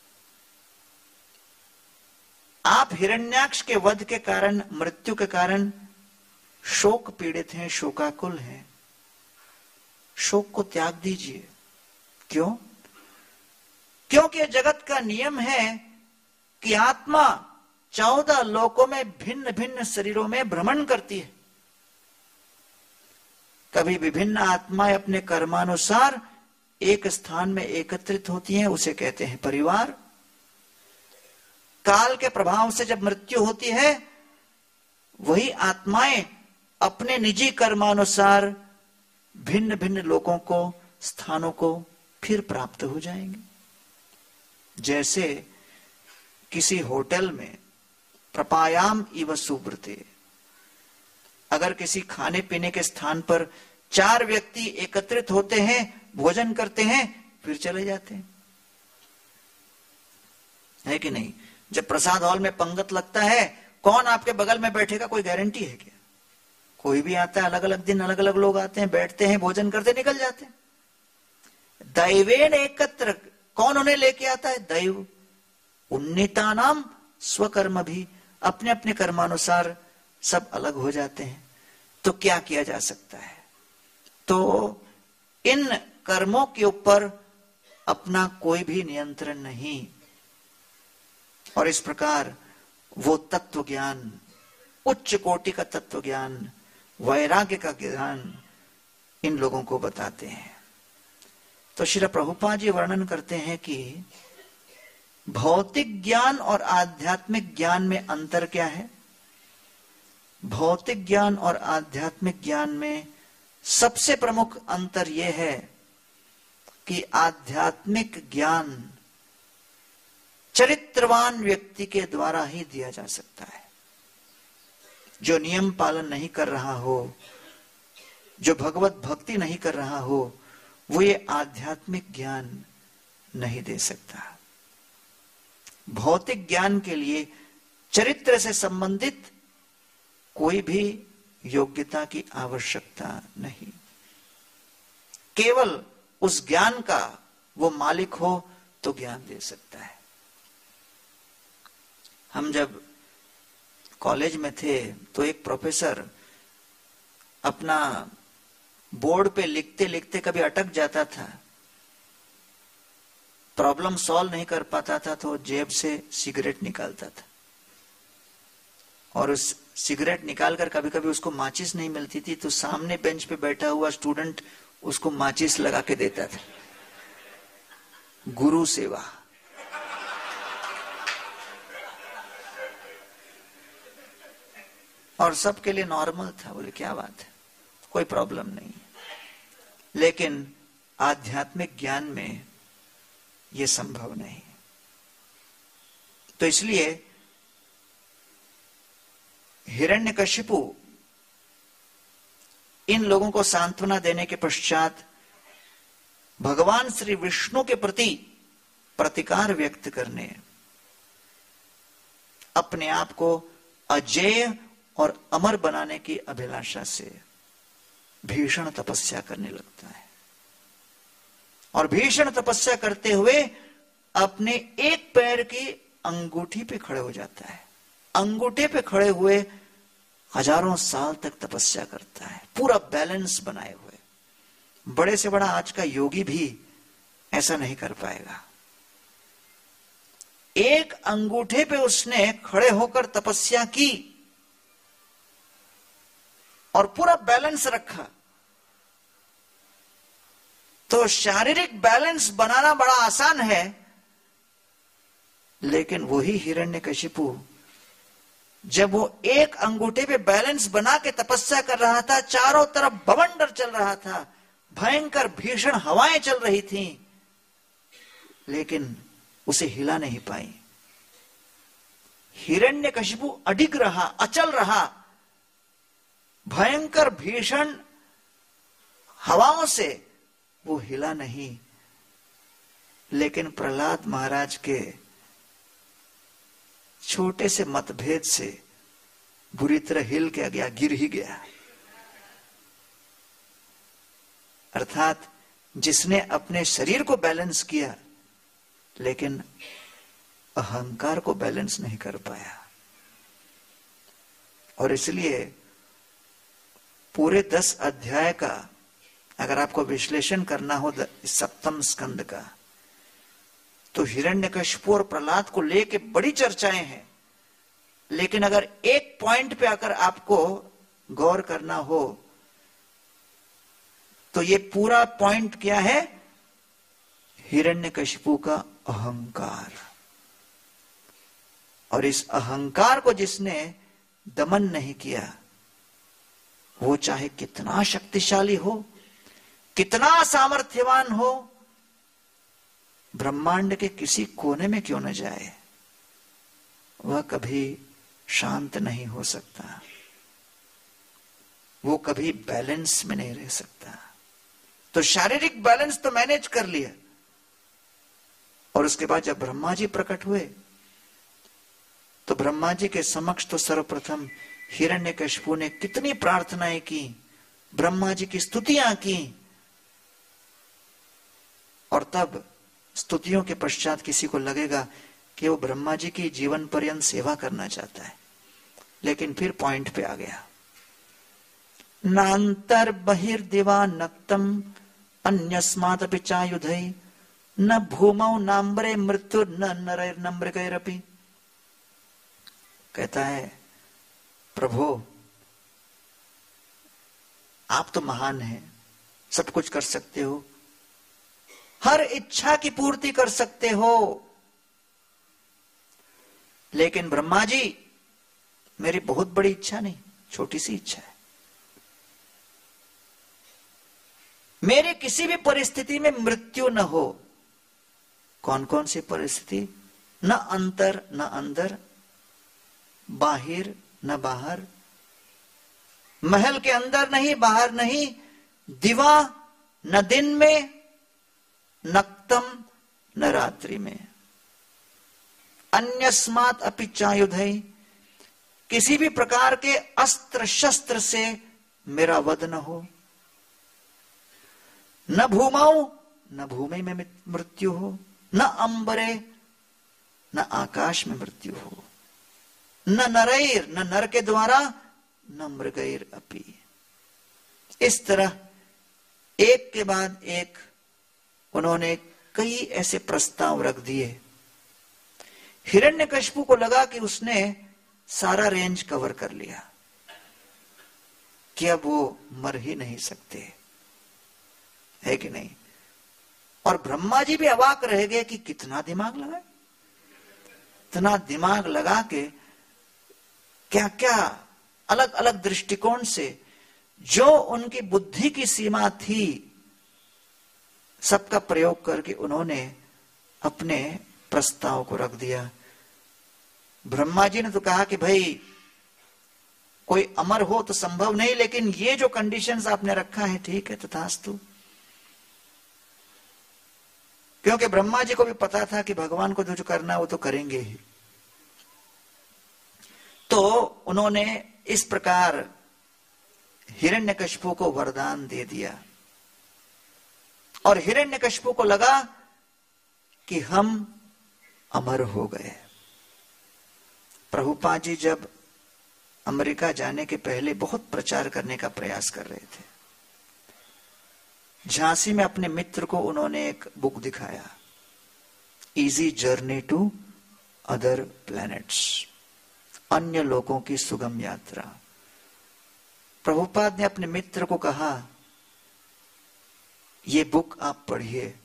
आप हिरण्याक्ष के वध के कारण, मृत्यु के कारण शोक पीड़ित हैं, शोकाकुल हैं, शोक को त्याग दीजिए। क्यों? क्योंकि जगत का नियम है कि आत्मा 14 लोकों में भिन्न भिन्न शरीरों में भ्रमण करती है। कभी विभिन्न आत्माएं अपने कर्मानुसार एक स्थान में एकत्रित होती हैं, उसे कहते हैं परिवार। काल के प्रभाव से जब मृत्यु होती है, वही आत्माएं अपने निजी कर्मानुसार भिन्न भिन्न लोकों को, स्थानों को फिर प्राप्त हो जाएंगे। जैसे किसी होटल में प्रपायाम इव सुब्रते, अगर किसी खाने पीने के स्थान पर 4 व्यक्ति एकत्रित होते हैं, भोजन करते हैं, फिर चले जाते हैं, है कि नहीं? जब प्रसाद हॉल में पंगत लगता है, कौन आपके बगल में बैठेगा कोई गारंटी है क्या? कोई भी आता है, अलग अलग दिन अलग अलग लोग आते हैं, बैठते हैं, भोजन करते निकल जाते हैं। दैवेन एकत्र, कौन उन्हें लेके आता है? दैव। उन्नीतानाम स्वकर्म भी, अपने अपने कर्मानुसार सब अलग हो जाते हैं। तो क्या किया जा सकता है? तो इन कर्मों के ऊपर अपना कोई भी नियंत्रण नहीं। और इस प्रकार वो तत्व ज्ञान, उच्च कोटि का तत्व ज्ञान, वैराग्य का ज्ञान इन लोगों को बताते हैं। तो श्री प्रभुपाद जी वर्णन करते हैं कि भौतिक ज्ञान और आध्यात्मिक ज्ञान में अंतर क्या है। भौतिक ज्ञान और आध्यात्मिक ज्ञान में सबसे प्रमुख अंतर यह है कि आध्यात्मिक ज्ञान चरित्रवान व्यक्ति के द्वारा ही दिया जा सकता है। जो नियम पालन नहीं कर रहा हो, जो भगवत भक्ति नहीं कर रहा हो, वो ये आध्यात्मिक ज्ञान नहीं दे सकता। भौतिक ज्ञान के लिए चरित्र से संबंधित कोई भी योग्यता की आवश्यकता नहीं। केवल उस ज्ञान का वो मालिक हो तो ज्ञान दे सकता है। हम जब कॉलेज में थे तो एक प्रोफेसर अपना बोर्ड पे लिखते लिखते कभी अटक जाता था, प्रॉब्लम सॉल्व नहीं कर पाता था, तो जेब से सिगरेट निकालता था और उस सिगरेट निकालकर कभी कभी उसको माचिस नहीं मिलती थी तो सामने बेंच पे बैठा हुआ स्टूडेंट उसको माचिस लगा के देता था। गुरु सेवा। और सबके लिए नॉर्मल था, बोले क्या बात है, कोई प्रॉब्लम नहीं। लेकिन आध्यात्मिक ज्ञान में यह संभव नहीं। तो इसलिए हिरण्यकशिपु इन लोगों को सांत्वना देने के पश्चात भगवान श्री विष्णु के प्रति प्रतिकार व्यक्त करने, अपने आप को अजेय और अमर बनाने की अभिलाषा से भीषण तपस्या करने लगता है। और भीषण तपस्या करते हुए अपने एक पैर की अंगूठी पे खड़े हो जाता है। अंगूठे पे खड़े हुए हजारों साल तक तपस्या करता है, पूरा बैलेंस बनाए हुए। बड़े से बड़ा आज का योगी भी ऐसा नहीं कर पाएगा। एक अंगूठे पे उसने खड़े होकर तपस्या की और पूरा बैलेंस रखा। तो शारीरिक बैलेंस बनाना बड़ा आसान है, लेकिन वही हिरण्यकशिपु जब वो एक अंगूठे पे बैलेंस बना के तपस्या कर रहा था, चारों तरफ बवंडर चल रहा था, भयंकर भीषण हवाएं चल रही थीं, लेकिन उसे हिला नहीं पाई। हिरण्यकशिपु अडिग रहा, अचल रहा। भयंकर भीषण हवाओं से वो हिला नहीं। लेकिन प्रहलाद महाराज के छोटे से मतभेद से बुरी तरह हिल के गया, गिर ही गया। अर्थात जिसने अपने शरीर को बैलेंस किया लेकिन अहंकार को बैलेंस नहीं कर पाया। और इसलिए पूरे 10 अध्याय का अगर आपको विश्लेषण करना हो सप्तम स्कंद का, तो हिरण्यकशिपु और प्रहलाद को लेके बड़ी चर्चाएं हैं। लेकिन अगर एक पॉइंट पे आकर आपको गौर करना हो तो ये पूरा पॉइंट क्या है? हिरण्यकशिपु का अहंकार। और इस अहंकार को जिसने दमन नहीं किया, वो चाहे कितना शक्तिशाली हो, कितना सामर्थ्यवान हो, ब्रह्मांड के किसी कोने में क्यों न जाए, वह कभी शांत नहीं हो सकता, वो कभी बैलेंस में नहीं रह सकता। तो शारीरिक बैलेंस तो मैनेज कर लिया, और उसके बाद जब ब्रह्मा जी प्रकट हुए तो ब्रह्मा जी के समक्ष तो सर्वप्रथम हिरण्यकशिपु ने कितनी प्रार्थनाएं की, ब्रह्मा जी की स्तुतियां की, और तब स्तुतियों के पश्चात किसी को लगेगा कि वो ब्रह्मा जी की जीवन पर्यंत सेवा करना चाहता है, लेकिन फिर पॉइंट पे आ गया। नांतर बहिर्दिवा नक्तम अन्यस्मात् अपि चायुधै न भूमौ नाम्बरे मृत्यु न नरैर्नम्रकैरपि। कहता है प्रभु आप तो महान हैं, सब कुछ कर सकते हो, हर इच्छा की पूर्ति कर सकते हो, लेकिन ब्रह्मा जी मेरी बहुत बड़ी इच्छा नहीं, छोटी सी इच्छा है। मेरी किसी भी परिस्थिति में मृत्यु न हो। कौन कौन सी परिस्थिति? न अंतर न अंदर, बाहिर न बाहर, महल के अंदर नहीं बाहर नहीं, दिवा न दिन में, नक्तम न रात्रि में, अन्यस्मात् अपि चायुधै, किसी भी प्रकार के अस्त्र शस्त्र से मेरा वध न हो, न भूमाओ न भूमि में मृत्यु हो, न अंबरे न आकाश में मृत्यु हो, न नरैर न नर के द्वारा, न मृगैर अपि। इस तरह एक के बाद एक उन्होंने कई ऐसे प्रस्ताव रख दिए। हिरण्यकशिपु को लगा कि उसने सारा रेंज कवर कर लिया, कि अब वो मर ही नहीं सकते, है कि नहीं। और ब्रह्मा जी भी अवाक रह गए कि कितना दिमाग लगा, इतना दिमाग लगा के क्या क्या अलग अलग दृष्टिकोण से जो उनकी बुद्धि की सीमा थी सबका प्रयोग करके उन्होंने अपने प्रस्ताव को रख दिया। ब्रह्मा जी ने तो कहा कि भाई कोई अमर हो तो संभव नहीं, लेकिन ये जो कंडीशंस आपने रखा है ठीक है, तथास्तु। क्योंकि ब्रह्मा जी को भी पता था कि भगवान को जो करना है वो तो करेंगे ही। तो उन्होंने इस प्रकार हिरण्यकशिपु को वरदान दे दिया, और हिरण्यकशिपु को लगा कि हम अमर हो गए। प्रभुपाद जी जब अमेरिका जाने के पहले बहुत प्रचार करने का प्रयास कर रहे थे, झांसी में अपने मित्र को उन्होंने एक बुक दिखाया, easy journey to other planets, अन्य लोगों की सुगम यात्रा। प्रभुपाद ने अपने मित्र को कहा ये बुक आप पढ़िए।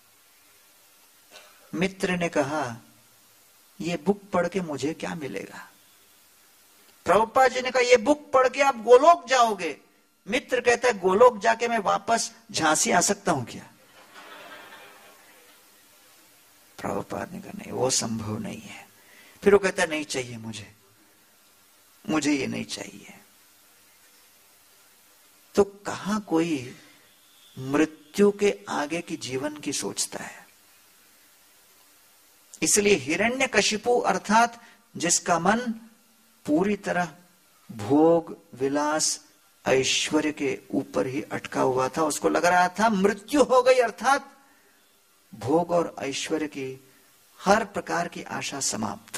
मित्र ने कहा ये बुक पढ़ के मुझे क्या मिलेगा? प्रभुपाद जी ने कहा ये बुक पढ़ के आप गोलोक जाओगे। मित्र कहता है गोलोक जाके मैं वापस झांसी आ सकता हूं क्या? प्रभुपाद ने कहा नहीं, वो संभव नहीं है। फिर वो कहता नहीं चाहिए, मुझे ये नहीं चाहिए। तो कहां कोई मृत्यु के आगे की जीवन की सोचता है। इसलिए हिरण्यकशिपु अर्थात जिसका मन पूरी तरह भोग विलास ऐश्वर्य के ऊपर ही अटका हुआ था, उसको लग रहा था मृत्यु हो गई अर्थात भोग और ऐश्वर्य की हर प्रकार की आशा समाप्त।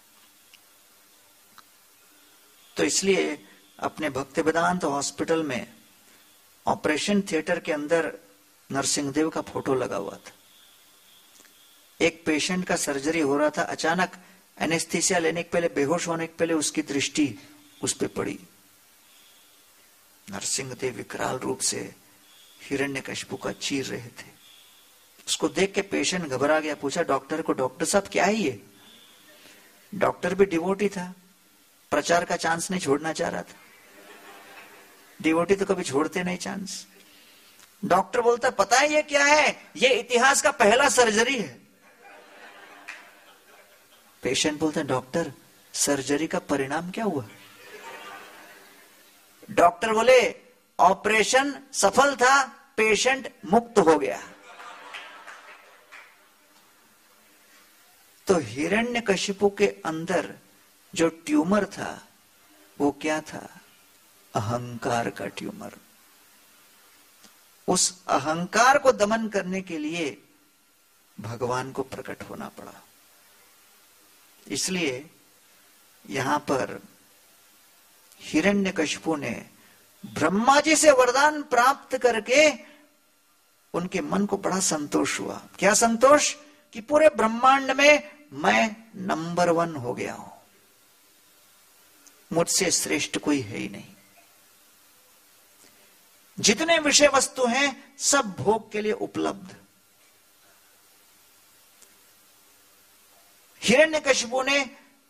तो इसलिए अपने भक्ति वेदांत हॉस्पिटल में ऑपरेशन थिएटर के अंदर नरसिंहदेव का फोटो लगा हुआ था। एक पेशेंट का सर्जरी हो रहा था, अचानक एनेस्थीसिया लेने के पहले, बेहोश होने के पहले उसकी दृष्टि उस पे पड़ी। नरसिंहदेव विकराल रूप से हिरण्यकशिपु का चीर रहे थे। उसको देख के पेशेंट घबरा गया, पूछा डॉक्टर को, डॉक्टर साहब क्या है ये? डॉक्टर भी डिवोटी था, प्रचार का चांस नहीं छोड़ना चाह रहा था। डिवोटी तो कभी छोड़ते नहीं चांस। डॉक्टर बोलता पता है ये क्या है? ये इतिहास का पहला सर्जरी है। पेशेंट बोलता डॉक्टर सर्जरी का परिणाम क्या हुआ? डॉक्टर बोले ऑपरेशन सफल था, पेशेंट मुक्त हो गया। तो हिरण्यकशिपु के अंदर जो ट्यूमर था वो क्या था? अहंकार का ट्यूमर। उस अहंकार को दमन करने के लिए भगवान को प्रकट होना पड़ा। इसलिए यहां पर हिरण्यकशिपु ने ब्रह्मा जी से वरदान प्राप्त करके उनके मन को बड़ा संतोष हुआ। क्या संतोष? कि पूरे ब्रह्मांड में मैं नंबर 1 हो गया हूं, मुझसे श्रेष्ठ कोई है ही नहीं। जितने विषय वस्तु हैं सब भोग के लिए उपलब्ध। हिरण्यकशिपु ने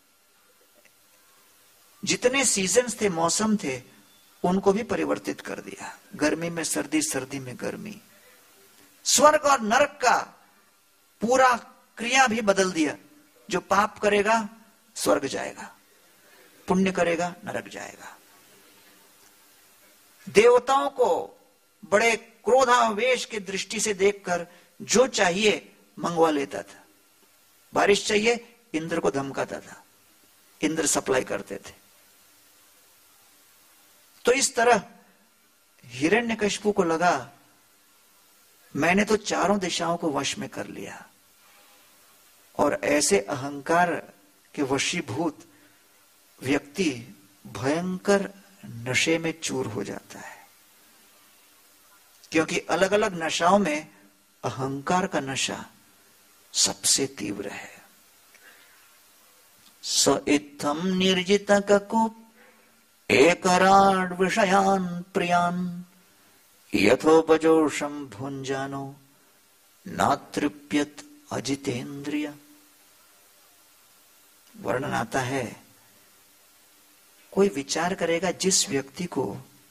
जितने सीजन्स थे, मौसम थे, उनको भी परिवर्तित कर दिया। गर्मी में सर्दी, सर्दी में गर्मी। स्वर्ग और नरक का पूरा क्रिया भी बदल दिया। जो पाप करेगा स्वर्ग जाएगा, पुण्य करेगा नरक जाएगा। देवताओं को बड़े क्रोधावेश की दृष्टि से देखकर जो चाहिए मंगवा लेता था। बारिश चाहिए, इंद्र को धमकाता था, इंद्र सप्लाई करते थे। तो इस तरह हिरण्यकशिपु को लगा मैंने तो चारों दिशाओं को वश में कर लिया। और ऐसे अहंकार के वशीभूत व्यक्ति भयंकर नशे में चूर हो जाता है, क्योंकि अलग अलग नशाओं में अहंकार का नशा सबसे तीव्र है। स इत्थम निर्जित ककुप एकराड विषयान प्रियान यथोपजोषम भुंजानो नातृप्यत अजितेंद्रिय। वर्णन आता है, कोई विचार करेगा जिस व्यक्ति को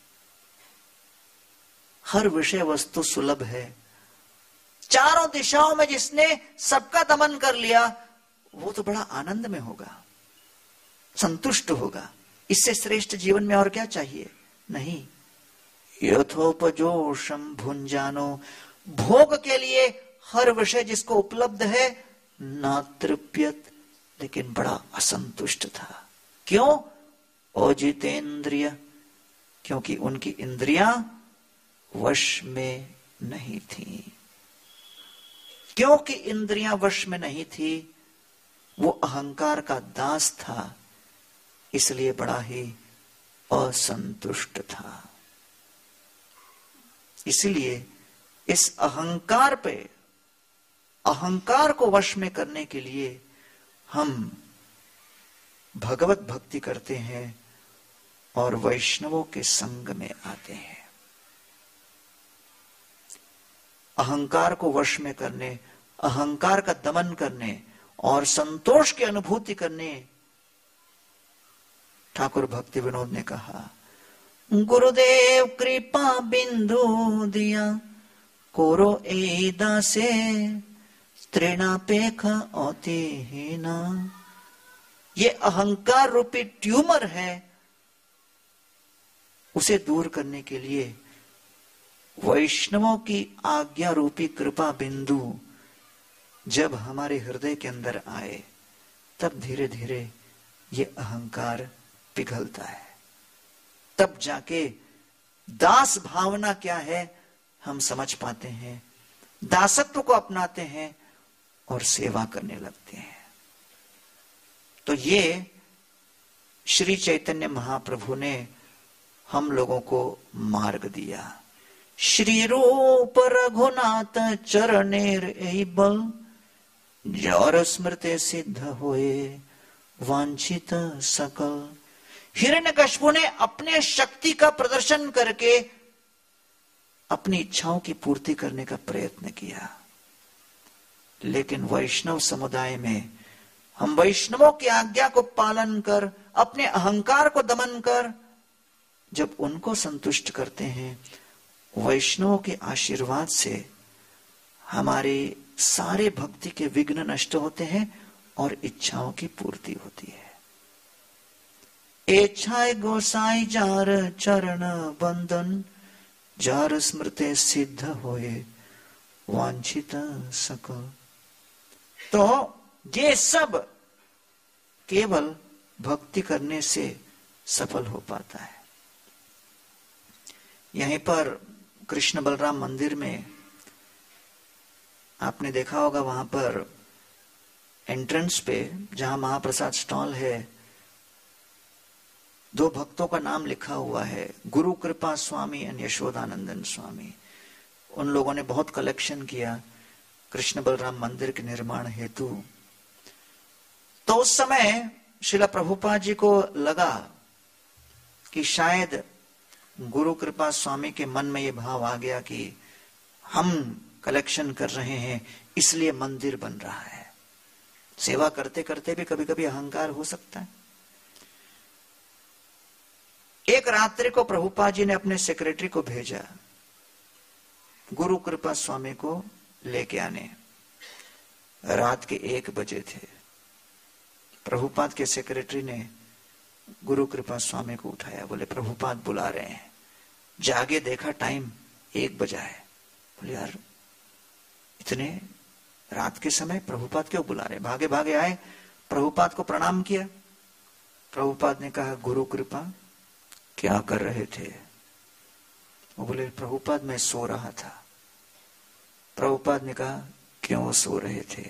हर विषय वस्तु सुलभ है, चारों दिशाओं में जिसने सबका दमन कर लिया, वो तो बड़ा आनंद में होगा, संतुष्ट होगा। इससे श्रेष्ठ जीवन में और क्या चाहिए? नहीं। यथोपजोषम भुंजानो, भोग के लिए हर विषय जिसको उपलब्ध है, ना तृप्यत, लेकिन बड़ा असंतुष्ट था। क्यों? अजितेंद्रिय, क्योंकि उनकी इंद्रियां वश में नहीं थी। क्योंकि इंद्रियां वश में नहीं थी, वो अहंकार का दास था, इसलिए बड़ा ही असंतुष्ट था। इसलिए इस अहंकार पे, अहंकार को वश में करने के लिए हम भगवत भक्ति करते हैं और वैष्णवों के संग में आते हैं। अहंकार को वश में करने, अहंकार का दमन करने और संतोष की अनुभूति करने, ठाकुर भक्ति विनोद ने कहा, गुरुदेव कृपा बिंदु दिया कोरो एदा से तृणापेख अति हीना। ये अहंकार रूपी ट्यूमर है, उसे दूर करने के लिए वैष्णवों की आज्ञा रूपी कृपा बिंदु जब हमारे हृदय के अंदर आए, तब धीरे धीरे ये अहंकार पिघलता है। तब जाके दास भावना क्या है हम समझ पाते हैं, दासत्व को अपनाते हैं और सेवा करने लगते हैं। तो ये श्री चैतन्य महाप्रभु ने हम लोगों को मार्ग दिया। श्री रूप रघुनाथ चरणेर एहि बल, जौर स्मृति सिद्ध होए वांछित सकल। हिरण्यकशिपु ने अपने शक्ति का प्रदर्शन करके अपनी इच्छाओं की पूर्ति करने का प्रयत्न किया, लेकिन वैष्णव समुदाय में हम वैष्णवों की आज्ञा को पालन कर, अपने अहंकार को दमन कर जब उनको संतुष्ट करते हैं, वैष्णवों के आशीर्वाद से हमारे सारे भक्ति के विघ्न नष्ट होते हैं और इच्छाओं की पूर्ति होती है। एच्छाय गोसाई जार चरण बंदन, जार स्मृति सिद्ध होए वांछित सकल। तो ये सब केवल भक्ति करने से सफल हो पाता है। यहीं पर कृष्ण बलराम मंदिर में आपने देखा होगा, वहां पर एंट्रेंस पे जहां महाप्रसाद स्टॉल है, 2 भक्तों का नाम लिखा हुआ है, गुरु कृपा स्वामी और यशोदानंदन स्वामी। उन लोगों ने बहुत कलेक्शन किया कृष्ण बलराम मंदिर के निर्माण हेतु। तो उस समय श्रील प्रभुपाद जी को लगा कि शायद गुरु कृपा स्वामी के मन में ये भाव आ गया कि हम कलेक्शन कर रहे हैं इसलिए मंदिर बन रहा है। सेवा करते करते भी कभी कभी अहंकार हो सकता है। एक रात्रि को प्रभुपाद जी ने अपने सेक्रेटरी को भेजा गुरु कृपा स्वामी को लेके आने। रात के 1 बजे थे। प्रभुपाद के सेक्रेटरी ने गुरु कृपा स्वामी को उठाया, बोले प्रभुपाद बुला रहे हैं। जागे देखा टाइम 1 बजा है। बोले यार इतने रात के समय प्रभुपाद क्यों बुला रहे? भागे भागे आए, प्रभुपाद को प्रणाम किया। प्रभुपाद ने कहा गुरु कृपा क्या कर रहे थे? वो बोले प्रभुपाद मैं सो रहा था। प्रभुपाद ने कहा क्यों सो रहे थे?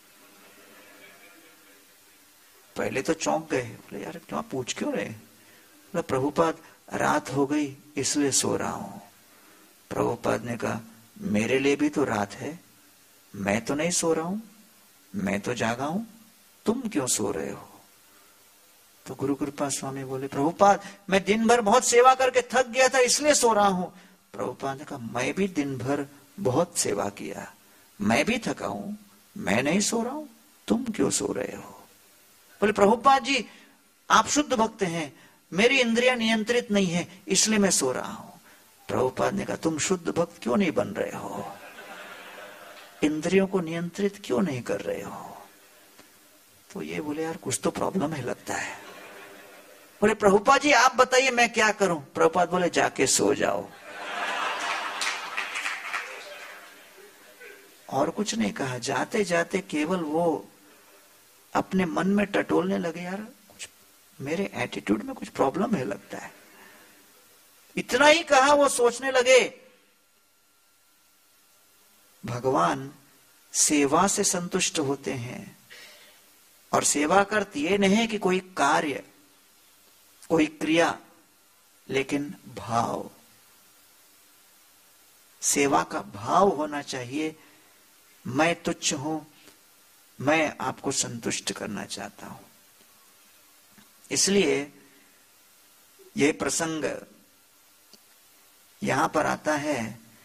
पहले तो चौंक गए, बोले यार क्यों पूछ क्यों रहे? बोला प्रभुपाद रात हो गई इसलिए सो रहा हूं। प्रभुपाद ने कहा मेरे लिए भी तो रात है, मैं तो नहीं सो रहा हूं, मैं तो जागा हूं, तुम क्यों सो रहे हो? तो गुरु कृपा स्वामी बोले प्रभुपाद मैं दिन भर बहुत सेवा करके थक गया था इसलिए सो रहा हूं। प्रभुपाद ने कहा मैं भी दिन भर बहुत सेवा किया, मैं भी थका हूं, मैं नहीं सो रहा हूं, तुम क्यों सो रहे हो? बोले प्रभुपाद जी आप शुद्ध भक्त हैं, मेरी इंद्रियां नियंत्रित नहीं है इसलिए मैं सो रहा हूं। प्रभुपाद ने कहा तुम शुद्ध भक्त क्यों नहीं बन रहे हो? इंद्रियों को नियंत्रित क्यों नहीं कर रहे हो? तो ये बोले यार कुछ तो प्रॉब्लम है लगता है। बोले प्रभुपाद जी आप बताइए मैं क्या करूं? प्रभुपाद बोले जाके सो जाओ। और कुछ नहीं कहा। जाते जाते केवल वो अपने मन में टटोलने लगे, यार कुछ मेरे एटीट्यूड में कुछ प्रॉब्लम है लगता है। इतना ही कहा, वो सोचने लगे भगवान सेवा से संतुष्ट होते हैं और सेवा का अर्थ ये नहीं कि कोई कार्य कोई क्रिया, लेकिन भाव, सेवा का भाव होना चाहिए। मैं तुच्छ हूं, मैं आपको संतुष्ट करना चाहता हूं। इसलिए यह प्रसंग यहां पर आता है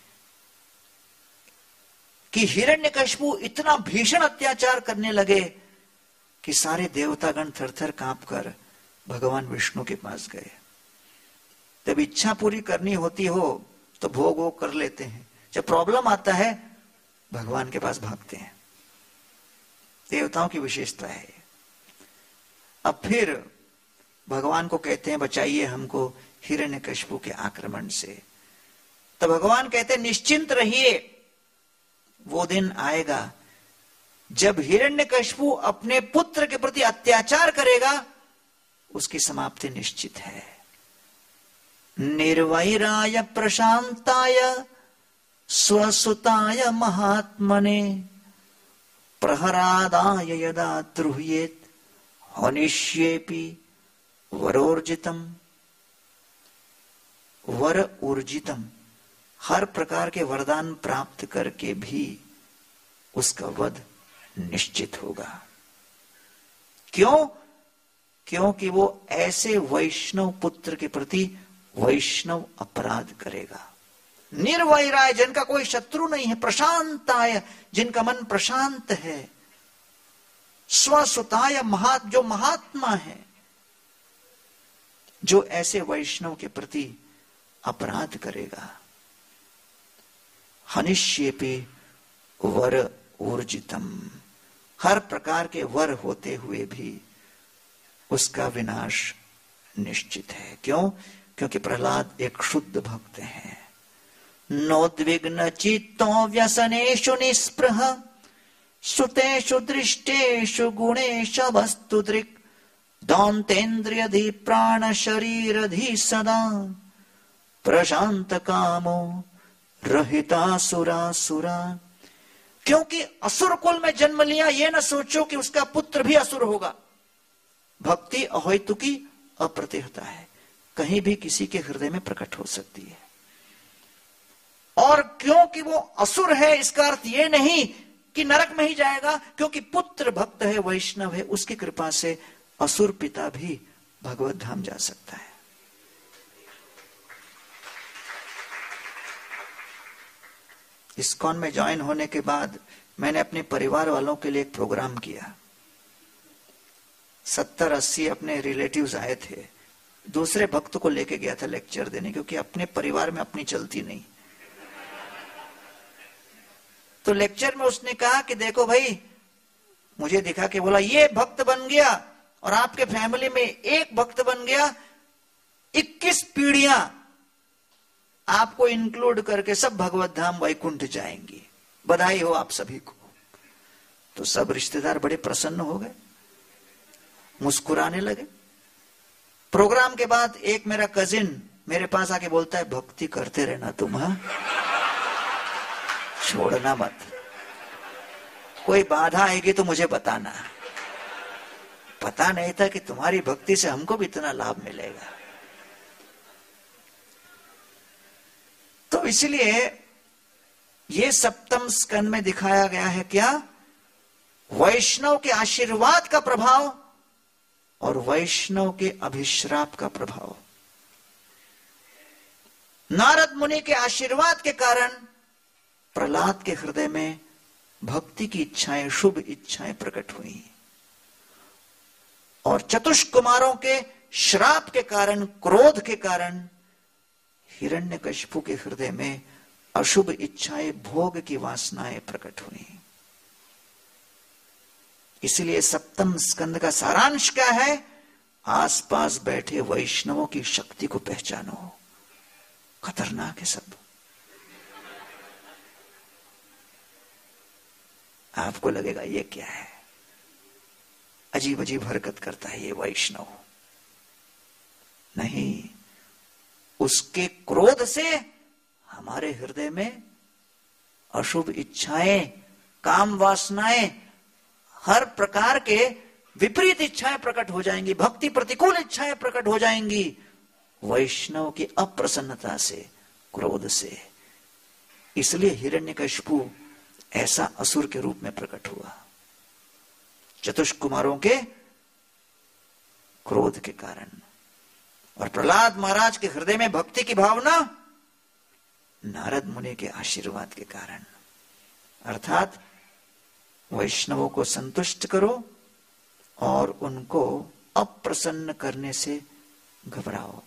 कि हिरण्यकशिपु इतना भीषण अत्याचार करने लगे कि सारे देवतागण थरथर कांपकर भगवान विष्णु के पास गए। जब इच्छा पूरी करनी होती हो तो भोग वोग कर लेते हैं, जब प्रॉब्लम आता है भगवान के पास भागते हैं। देवताओं की विशेषता है। अब फिर भगवान को कहते हैं बचाइए हमको हिरण्यकशिपु के आक्रमण से। तो भगवान कहते हैं निश्चिंत रहिए, वो दिन आएगा जब हिरण्यकशिपु अपने पुत्र के प्रति अत्याचार करेगा, उसकी समाप्ति निश्चित है। निर्वैराय प्रशांताय स्वसुताय महात्मने प्रहरादाय यदा द्रुह्येत हनिष्येपि वरोर्जितम। वर ऊर्जितम, हर प्रकार के वरदान प्राप्त करके भी उसका वध निश्चित होगा। क्यों? क्योंकि वो ऐसे वैष्णव पुत्र के प्रति वैष्णव अपराध करेगा। निर्वैराय, जिनका कोई शत्रु नहीं है, प्रशांताय, जिनका मन प्रशांत है, स्वसुताय जो महात्मा है, जो ऐसे वैष्णव के प्रति अपराध करेगा। हनिष्येपि वर ऊर्जितम, हर प्रकार के वर होते हुए भी उसका विनाश निश्चित है। क्यों? क्योंकि प्रहलाद एक शुद्ध भक्त है। नोद्विग्न चित्तो व्यसनेषु निस्पृह सुतेषु दृष्टेषु गुणेषु वस्तुदृक् दान्तेन्द्रियधि प्राण शरीरधि सदा प्रशांत कामो रहितासुरासुरा। क्योंकि असुर कुल में जन्म लिया, ये न सोचो कि उसका पुत्र भी असुर होगा। भक्ति अहैतुकी अप्रतिहता है, कहीं भी किसी के हृदय में प्रकट हो सकती है। और क्योंकि वो असुर है, इसका अर्थ ये नहीं कि नरक में ही जाएगा, क्योंकि पुत्र भक्त है, वैष्णव है, उसकी कृपा से असुर पिता भी भगवत धाम जा सकता है। इस्कॉन में ज्वाइन होने के बाद मैंने अपने परिवार वालों के लिए एक प्रोग्राम किया। 70-80 अपने रिलेटिव्स आए थे। दूसरे भक्त को लेके गया था लेक्चर देने, क्योंकि अपने परिवार में अपनी चलती नहीं। तो लेक्चर में उसने कहा कि देखो भाई, मुझे दिखा के बोला ये भक्त बन गया और आपके फैमिली में एक भक्त बन गया, 21 पीढ़ियां आपको इंक्लूड करके सब भगवत धाम वैकुंठ जाएंगी, बधाई हो आप सभी को। तो सब रिश्तेदार बड़े प्रसन्न हो गए, मुस्कुराने लगे। प्रोग्राम के बाद एक मेरा कजिन मेरे पास आके बोलता है, भक्ति करते रहना तुम, हाँ, छोड़ना मत, कोई बाधा आएगी तो मुझे बताना। पता नहीं था कि तुम्हारी भक्ति से हमको भी इतना लाभ मिलेगा। तो इसलिए ये सप्तम स्कंद में दिखाया गया है क्या, वैष्णव के आशीर्वाद का प्रभाव और वैष्णव के अभिश्राप का प्रभाव। नारद मुनि के आशीर्वाद के कारण प्रहलाद के हृदय में भक्ति की इच्छाएं, शुभ इच्छाएं प्रकट हुई, और चतुष्कुमारों के श्राप के कारण, क्रोध के कारण हिरण्यकशिपु के हृदय में अशुभ इच्छाएं, भोग की वासनाएं प्रकट हुई। इसलिए सप्तम स्कंद का सारांश क्या है, आसपास बैठे वैष्णवों की शक्ति को पहचानो। खतरनाक है सब। आपको लगेगा ये क्या है, अजीब अजीब हरकत करता है ये वैष्णव। नहीं, उसके क्रोध से हमारे हृदय में अशुभ इच्छाएं, काम वासनाएं, हर प्रकार के विपरीत इच्छाएं प्रकट हो जाएंगी, भक्ति प्रतिकूल इच्छाएं प्रकट हो जाएंगी, वैष्णव की अप्रसन्नता से, क्रोध से। इसलिए हिरण्यकशिपु ऐसा असुर के रूप में प्रकट हुआ, चतुष्कुमारों के क्रोध के कारण। और प्रहलाद महाराज के हृदय में भक्ति की भावना नारद मुनि के आशीर्वाद के कारण। अर्थात वैष्णवों को संतुष्ट करो और उनको अप्रसन्न करने से घबराओ।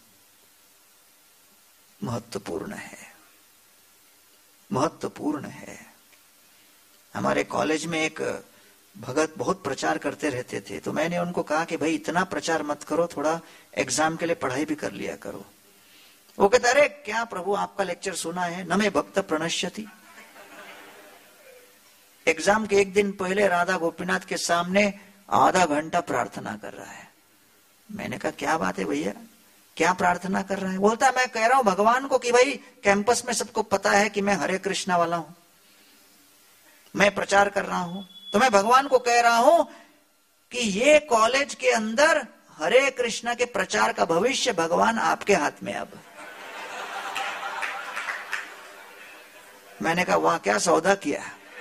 महत्वपूर्ण है, महत्वपूर्ण है। हमारे कॉलेज में एक भगत बहुत प्रचार करते रहते थे, तो मैंने उनको कहा कि भाई इतना प्रचार मत करो, थोड़ा एग्जाम के लिए पढ़ाई भी कर लिया करो। वो कहता, अरे क्या प्रभु आपका लेक्चर सुना है, न मे भक्त प्रणश्यति। एग्जाम के एक दिन पहले राधा गोपीनाथ के सामने आधा घंटा प्रार्थना कर रहा है। मैंने कहा क्या बात है भैया, क्या प्रार्थना कर रहा है? बोलता मैं कह रहा हूं भगवान को कि भाई कैंपस में सबको पता है कि मैं हरे कृष्णा वाला हूं, मैं प्रचार कर रहा हूं, तो मैं भगवान को कह रहा हूं कि ये कॉलेज के अंदर हरे कृष्णा के प्रचार का भविष्य भगवान आपके हाथ में। अब मैंने कहा वाह क्या सौदा किया।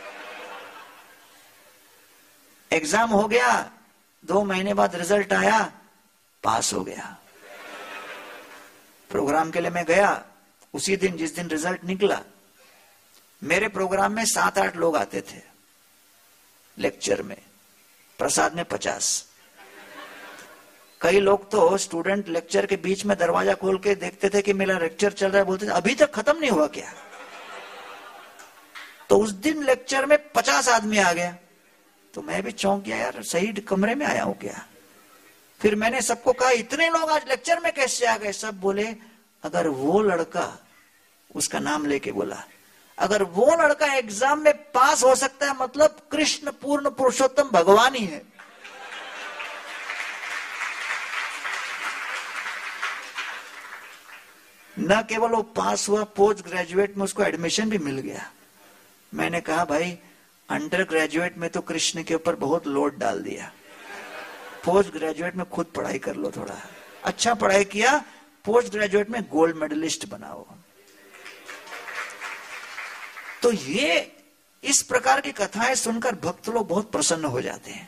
एग्जाम हो गया, 2 महीने बाद रिजल्ट आया, पास हो गया। प्रोग्राम के लिए मैं गया, उसी दिन जिस दिन रिजल्ट निकला, मेरे प्रोग्राम में 7-8 लोग आते थे लेक्चर में, प्रसाद में 50। कई लोग तो स्टूडेंट लेक्चर के बीच में दरवाजा खोल के देखते थे कि मेरा लेक्चर चल रहा है, बोलते थे अभी तक खत्म नहीं हुआ क्या। तो उस दिन लेक्चर में 50 आदमी आ गया, तो मैं भी चौंक गया, यार सही कमरे में आया हूं क्या। फिर मैंने सबको कहा इतने लोग आज लेक्चर में कैसे आ गए? सब बोले अगर वो लड़का, उसका नाम लेके बोला, अगर वो लड़का एग्जाम में पास हो सकता है मतलब कृष्ण पूर्ण पुरुषोत्तम भगवान ही है। न केवल वो पास हुआ, पोस्ट ग्रेजुएट में उसको एडमिशन भी मिल गया। मैंने कहा भाई अंडर ग्रेजुएट में तो कृष्ण के ऊपर बहुत लोड डाल दिया, पोस्ट ग्रेजुएट में खुद पढ़ाई कर लो, थोड़ा अच्छा पढ़ाई किया, पोस्ट ग्रेजुएट में गोल्ड मेडलिस्ट बनाओ। तो ये इस प्रकार की कथाएं सुनकर भक्त लोग बहुत प्रसन्न हो जाते हैं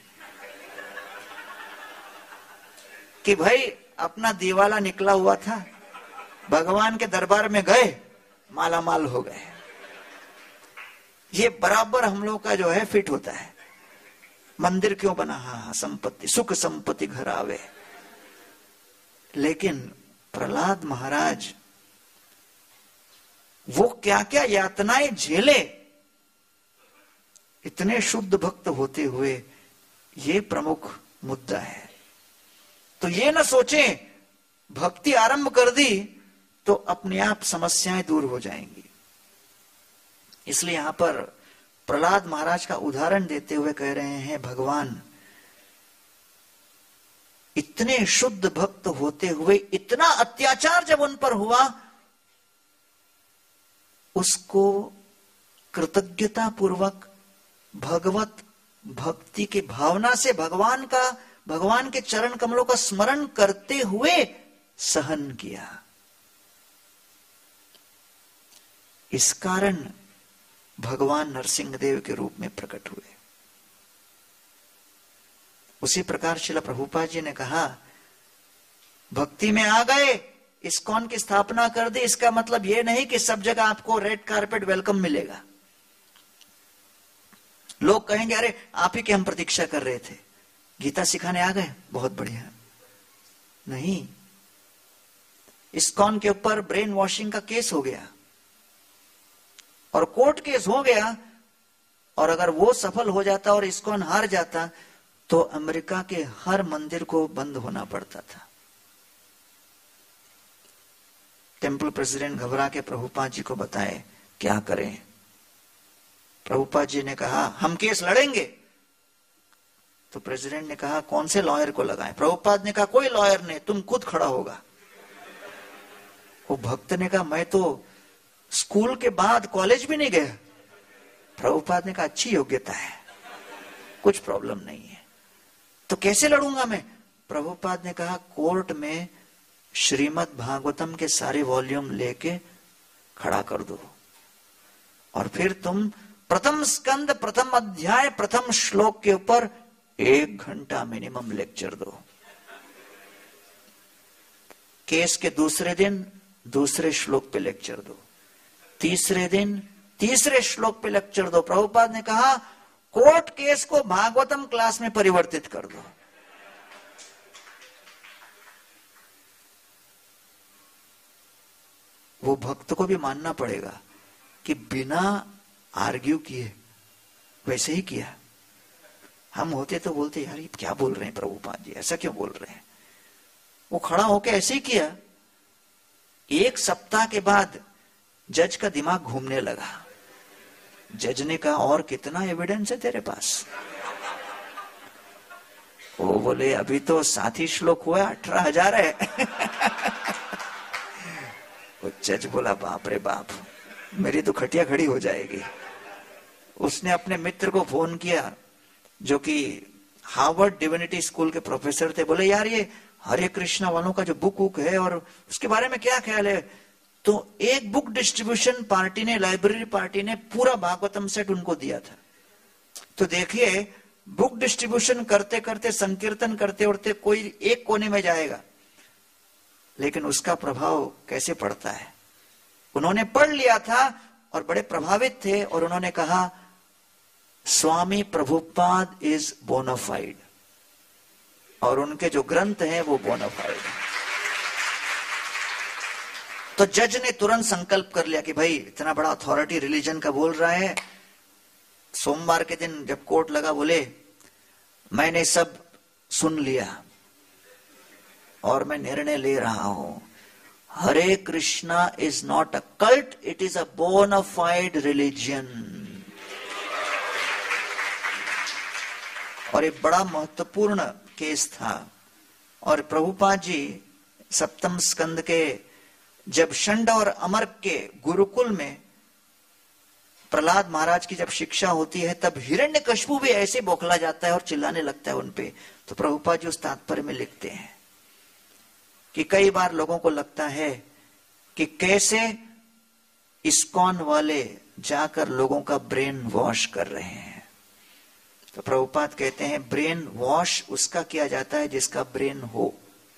कि भाई अपना दिवाला निकला हुआ था, भगवान के दरबार में गए, मालामाल हो गए। ये बराबर हम लोग का जो है फिट होता है। मंदिर क्यों बना? हाँ, संपत्ति, सुख संपत्ति घर आवे। लेकिन प्रहलाद महाराज वो क्या क्या यातनाएं झेले इतने शुद्ध भक्त होते हुए, ये प्रमुख मुद्दा है। तो ये न सोचें भक्ति आरंभ कर दी तो अपने आप समस्याएं दूर हो जाएंगी। इसलिए यहां पर प्रहलाद महाराज का उदाहरण देते हुए कह रहे हैं, भगवान इतने शुद्ध भक्त होते हुए इतना अत्याचार जब उन पर हुआ, उसको कृतज्ञता पूर्वक भगवत भक्ति की भावना से भगवान के चरण कमलों का स्मरण करते हुए सहन किया। इस कारण भगवान नरसिंहदेव के रूप में प्रकट हुए। उसी प्रकार श्रील प्रभुपाद जी ने कहा, भक्ति में आ गए, इस्कॉन की स्थापना कर दी, इसका मतलब यह नहीं कि सब जगह आपको रेड कारपेट वेलकम मिलेगा। लोग कहेंगे अरे आप ही की हम प्रतीक्षा कर रहे थे, गीता सिखाने आ गए, बहुत बढ़िया। नहीं, इस्कॉन के ऊपर ब्रेन वॉशिंग का केस हो गया और कोर्ट केस हो गया, और अगर वो सफल हो जाता और इस्कॉन हार जाता तो अमेरिका के हर मंदिर को बंद होना पड़ता था। टेम्पल प्रेसिडेंट घबरा के प्रभुपाद जी को बताए क्या करें। प्रभुपाद जी ने कहा हम केस लड़ेंगे। तो प्रेसिडेंट ने कहा कौन से लॉयर को लगाएं? प्रभुपाद ने कहा कोई लॉयर नहीं, तुम खुद खड़ा होगा। वो भक्त ने कहा मैं तो स्कूल के बाद कॉलेज भी नहीं गया। प्रभुपाद ने कहा अच्छी योग्यता है, कुछ प्रॉब्लम नहीं है, तो कैसे लड़ूंगा मैं? प्रभुपाद ने कहा कोर्ट में श्रीमद् भागवतम के सारे वॉल्यूम लेके खड़ा कर दो और फिर तुम प्रथम स्कंद, प्रथम अध्याय, प्रथम श्लोक के ऊपर 1 घंटा मिनिमम लेक्चर दो। केस के दूसरे दिन दूसरे श्लोक पे लेक्चर दो, तीसरे दिन तीसरे श्लोक पे लेक्चर दो। प्रभुपाद ने कहा कोर्ट केस को भागवतम क्लास में परिवर्तित कर दो। वो भक्त को भी मानना पड़ेगा कि बिना आर्ग्यू किए वैसे ही किया। हम होते तो बोलते यार ये क्या बोल रहे हैं प्रभुपाद जी, ऐसा क्यों बोल रहे हैं। वो खड़ा होकर ऐसे ही किया। 1 सप्ताह के बाद जज का दिमाग घूमने लगा। जज ने कहा और कितना एविडेंस है तेरे पास? वो बोले अभी तो 7 ही श्लोक हुआ, 18,000 है। वो जज बोला बाप रे बाप, मेरी तो खटिया खड़ी हो जाएगी। उसने अपने मित्र को फोन किया जो कि हार्वर्ड डिविनिटी स्कूल के प्रोफेसर थे। बोले यार ये हरे कृष्णा वालों का जो बुक है और उसके बारे में क्या ख्याल है? तो एक बुक डिस्ट्रीब्यूशन पार्टी ने, लाइब्रेरी पार्टी ने पूरा भागवतम सेट उनको दिया था। तो देखिए बुक डिस्ट्रीब्यूशन करते करते, संकीर्तन करते उड़ते कोई एक कोने में जाएगा, लेकिन उसका प्रभाव कैसे पड़ता है। उन्होंने पढ़ लिया था और बड़े प्रभावित थे और उन्होंने कहा स्वामी प्रभुपाद इज बोनाफाइड, और उनके जो ग्रंथ हैं वो बोनाफाइड है। तो जज ने तुरंत संकल्प कर लिया कि भाई इतना बड़ा अथॉरिटी रिलीजन का बोल रहा है। सोमवार के दिन जब कोर्ट लगा बोले मैंने सब सुन लिया और मैं निर्णय ले रहा हूं, Hare Krishna is not a cult, it is a bona fide religion. और एक बड़ा महत्वपूर्ण केस था। और प्रभुपाद जी 7वें स्कंद के जब षंड और अमर के गुरुकुल में प्रहलाद महाराज की जब शिक्षा होती है, तब हिरण्यकशिपु भी ऐसे बौखला जाता है और चिल्लाने लगता है उनपे। तो प्रभुपाद जी उस तात्पर्य में लिखते हैं कि कई बार लोगों को लगता है कि कैसे इस्कॉन वाले जाकर लोगों का ब्रेन वॉश कर रहे हैं। तो प्रभुपाद कहते हैं ब्रेन वॉश उसका किया जाता है जिसका ब्रेन हो,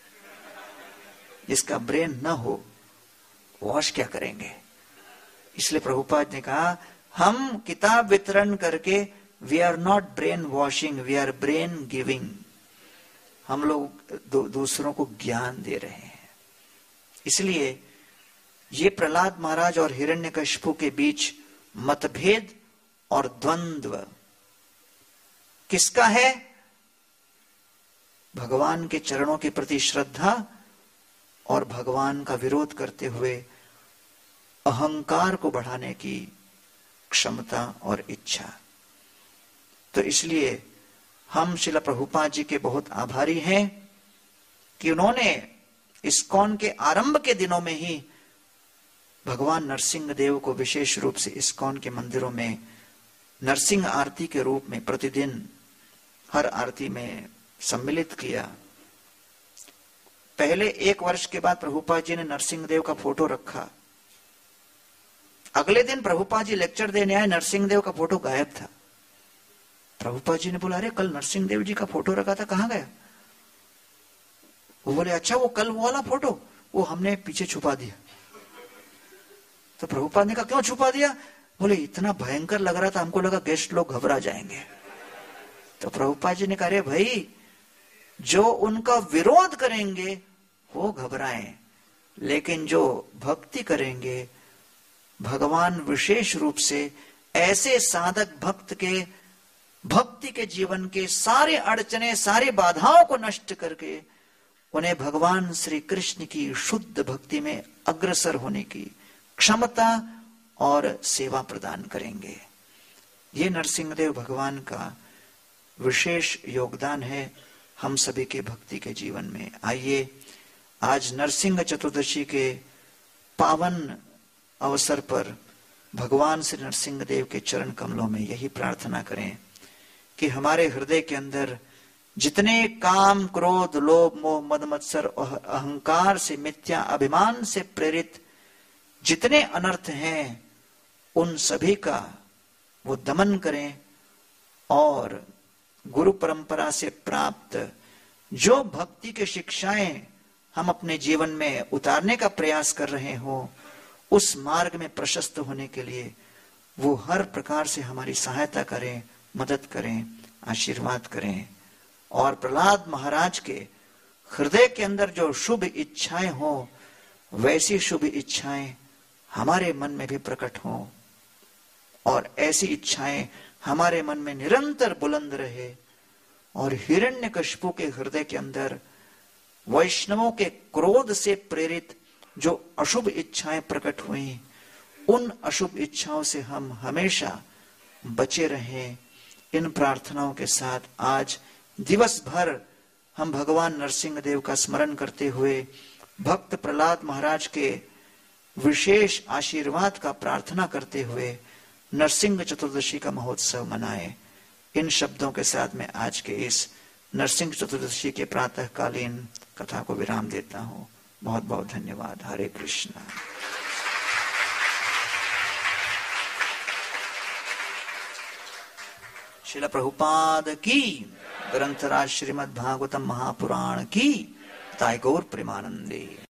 जिसका ब्रेन न हो वॉश क्या करेंगे। इसलिए प्रभुपाद ने कहा हम किताब वितरण करके we are not brain washing, we are brain giving. हम लोग दूसरों को ज्ञान दे रहे हैं। इसलिए ये प्रहलाद महाराज और हिरण्यकशिपु के बीच मतभेद और द्वंद्व किसका है? भगवान के चरणों के प्रति श्रद्धा और भगवान का विरोध करते हुए अहंकार को बढ़ाने की क्षमता और इच्छा। तो इसलिए हम श्रील प्रभुपाद जी के बहुत आभारी हैं कि उन्होंने इस्कॉन के आरंभ के दिनों में ही भगवान नरसिंह देव को विशेष रूप से इस्कॉन के मंदिरों में नरसिंह आरती के रूप में प्रतिदिन हर आरती में सम्मिलित किया। पहले 1 वर्ष के बाद प्रभुपाद जी ने नरसिंह देव का फोटो रखा। अगले दिन प्रभुपाद जी लेक्चर देने आए, नरसिंह देव का फोटो गायब था। प्रभुपाद जी ने बोला अरे कल नरसिंह देव जी का फोटो रखा था, कहां गया? वो बोले अच्छा वो कल वो वाला फोटो वो हमने पीछे छुपा दिया। तो प्रभुपाद ने कहा क्यों छुपा दिया? बोले इतना भयंकर लग रहा था, हमको लगा गेस्ट लोग घबरा जाएंगे। तो प्रभुपाद जी ने कहा अरे भाई जो उनका विरोध करेंगे वो घबराएं, लेकिन जो भक्ति करेंगे भगवान विशेष रूप से ऐसे साधक भक्त के भक्ति के जीवन के सारे अड़चने सारी बाधाओं को नष्ट करके उन्हें भगवान श्री कृष्ण की शुद्ध भक्ति में अग्रसर होने की क्षमता और सेवा प्रदान करेंगे। ये नरसिंहदेव भगवान का विशेष योगदान है हम सभी के भक्ति के जीवन में। आइए आज नरसिंह चतुर्दशी के पावन अवसर पर भगवान श्री नरसिंह देव के चरण कमलों में यही प्रार्थना करें कि हमारे हृदय के अंदर जितने काम क्रोध लोभ मोह मद मत्सर और अहंकार से मिथ्या अभिमान से प्रेरित जितने अनर्थ हैं उन सभी का वो दमन करें और गुरु परंपरा से प्राप्त जो भक्ति के शिक्षाएं हम अपने जीवन में उतारने का प्रयास कर रहे हो उस मार्ग में प्रशस्त होने के लिए वो हर प्रकार से हमारी सहायता करें, मदद करें, आशीर्वाद करें। और प्रहलाद महाराज के हृदय के अंदर जो शुभ इच्छाएं हो वैसी शुभ इच्छाएं हमारे मन में भी प्रकट हो और ऐसी इच्छाएं हमारे मन में निरंतर बुलंद रहे। और हिरण्यकशिपु के हृदय के अंदर वैष्णवों के क्रोध से प्रेरित जो अशुभ इच्छाएं प्रकट हुई उन अशुभ इच्छाओं से हम हमेशा बचे रहें। इन प्रार्थनाओं के साथ आज दिवस भर हम भगवान नरसिंह देव का स्मरण करते हुए भक्त प्रहलाद महाराज के विशेष आशीर्वाद का प्रार्थना करते हुए नरसिंह चतुर्दशी का महोत्सव मनाए। इन शब्दों के साथ मैं आज के इस नरसिंह चतुर्दशी के प्रातःकालीन कथा को विराम देता हूं। बहुत बहुत धन्यवाद। हरे कृष्णा। श्रील प्रभुपाद की, ग्रंथराज श्रीमद् भागवतम महापुराण की, ताई गौर प्रेमानंदे।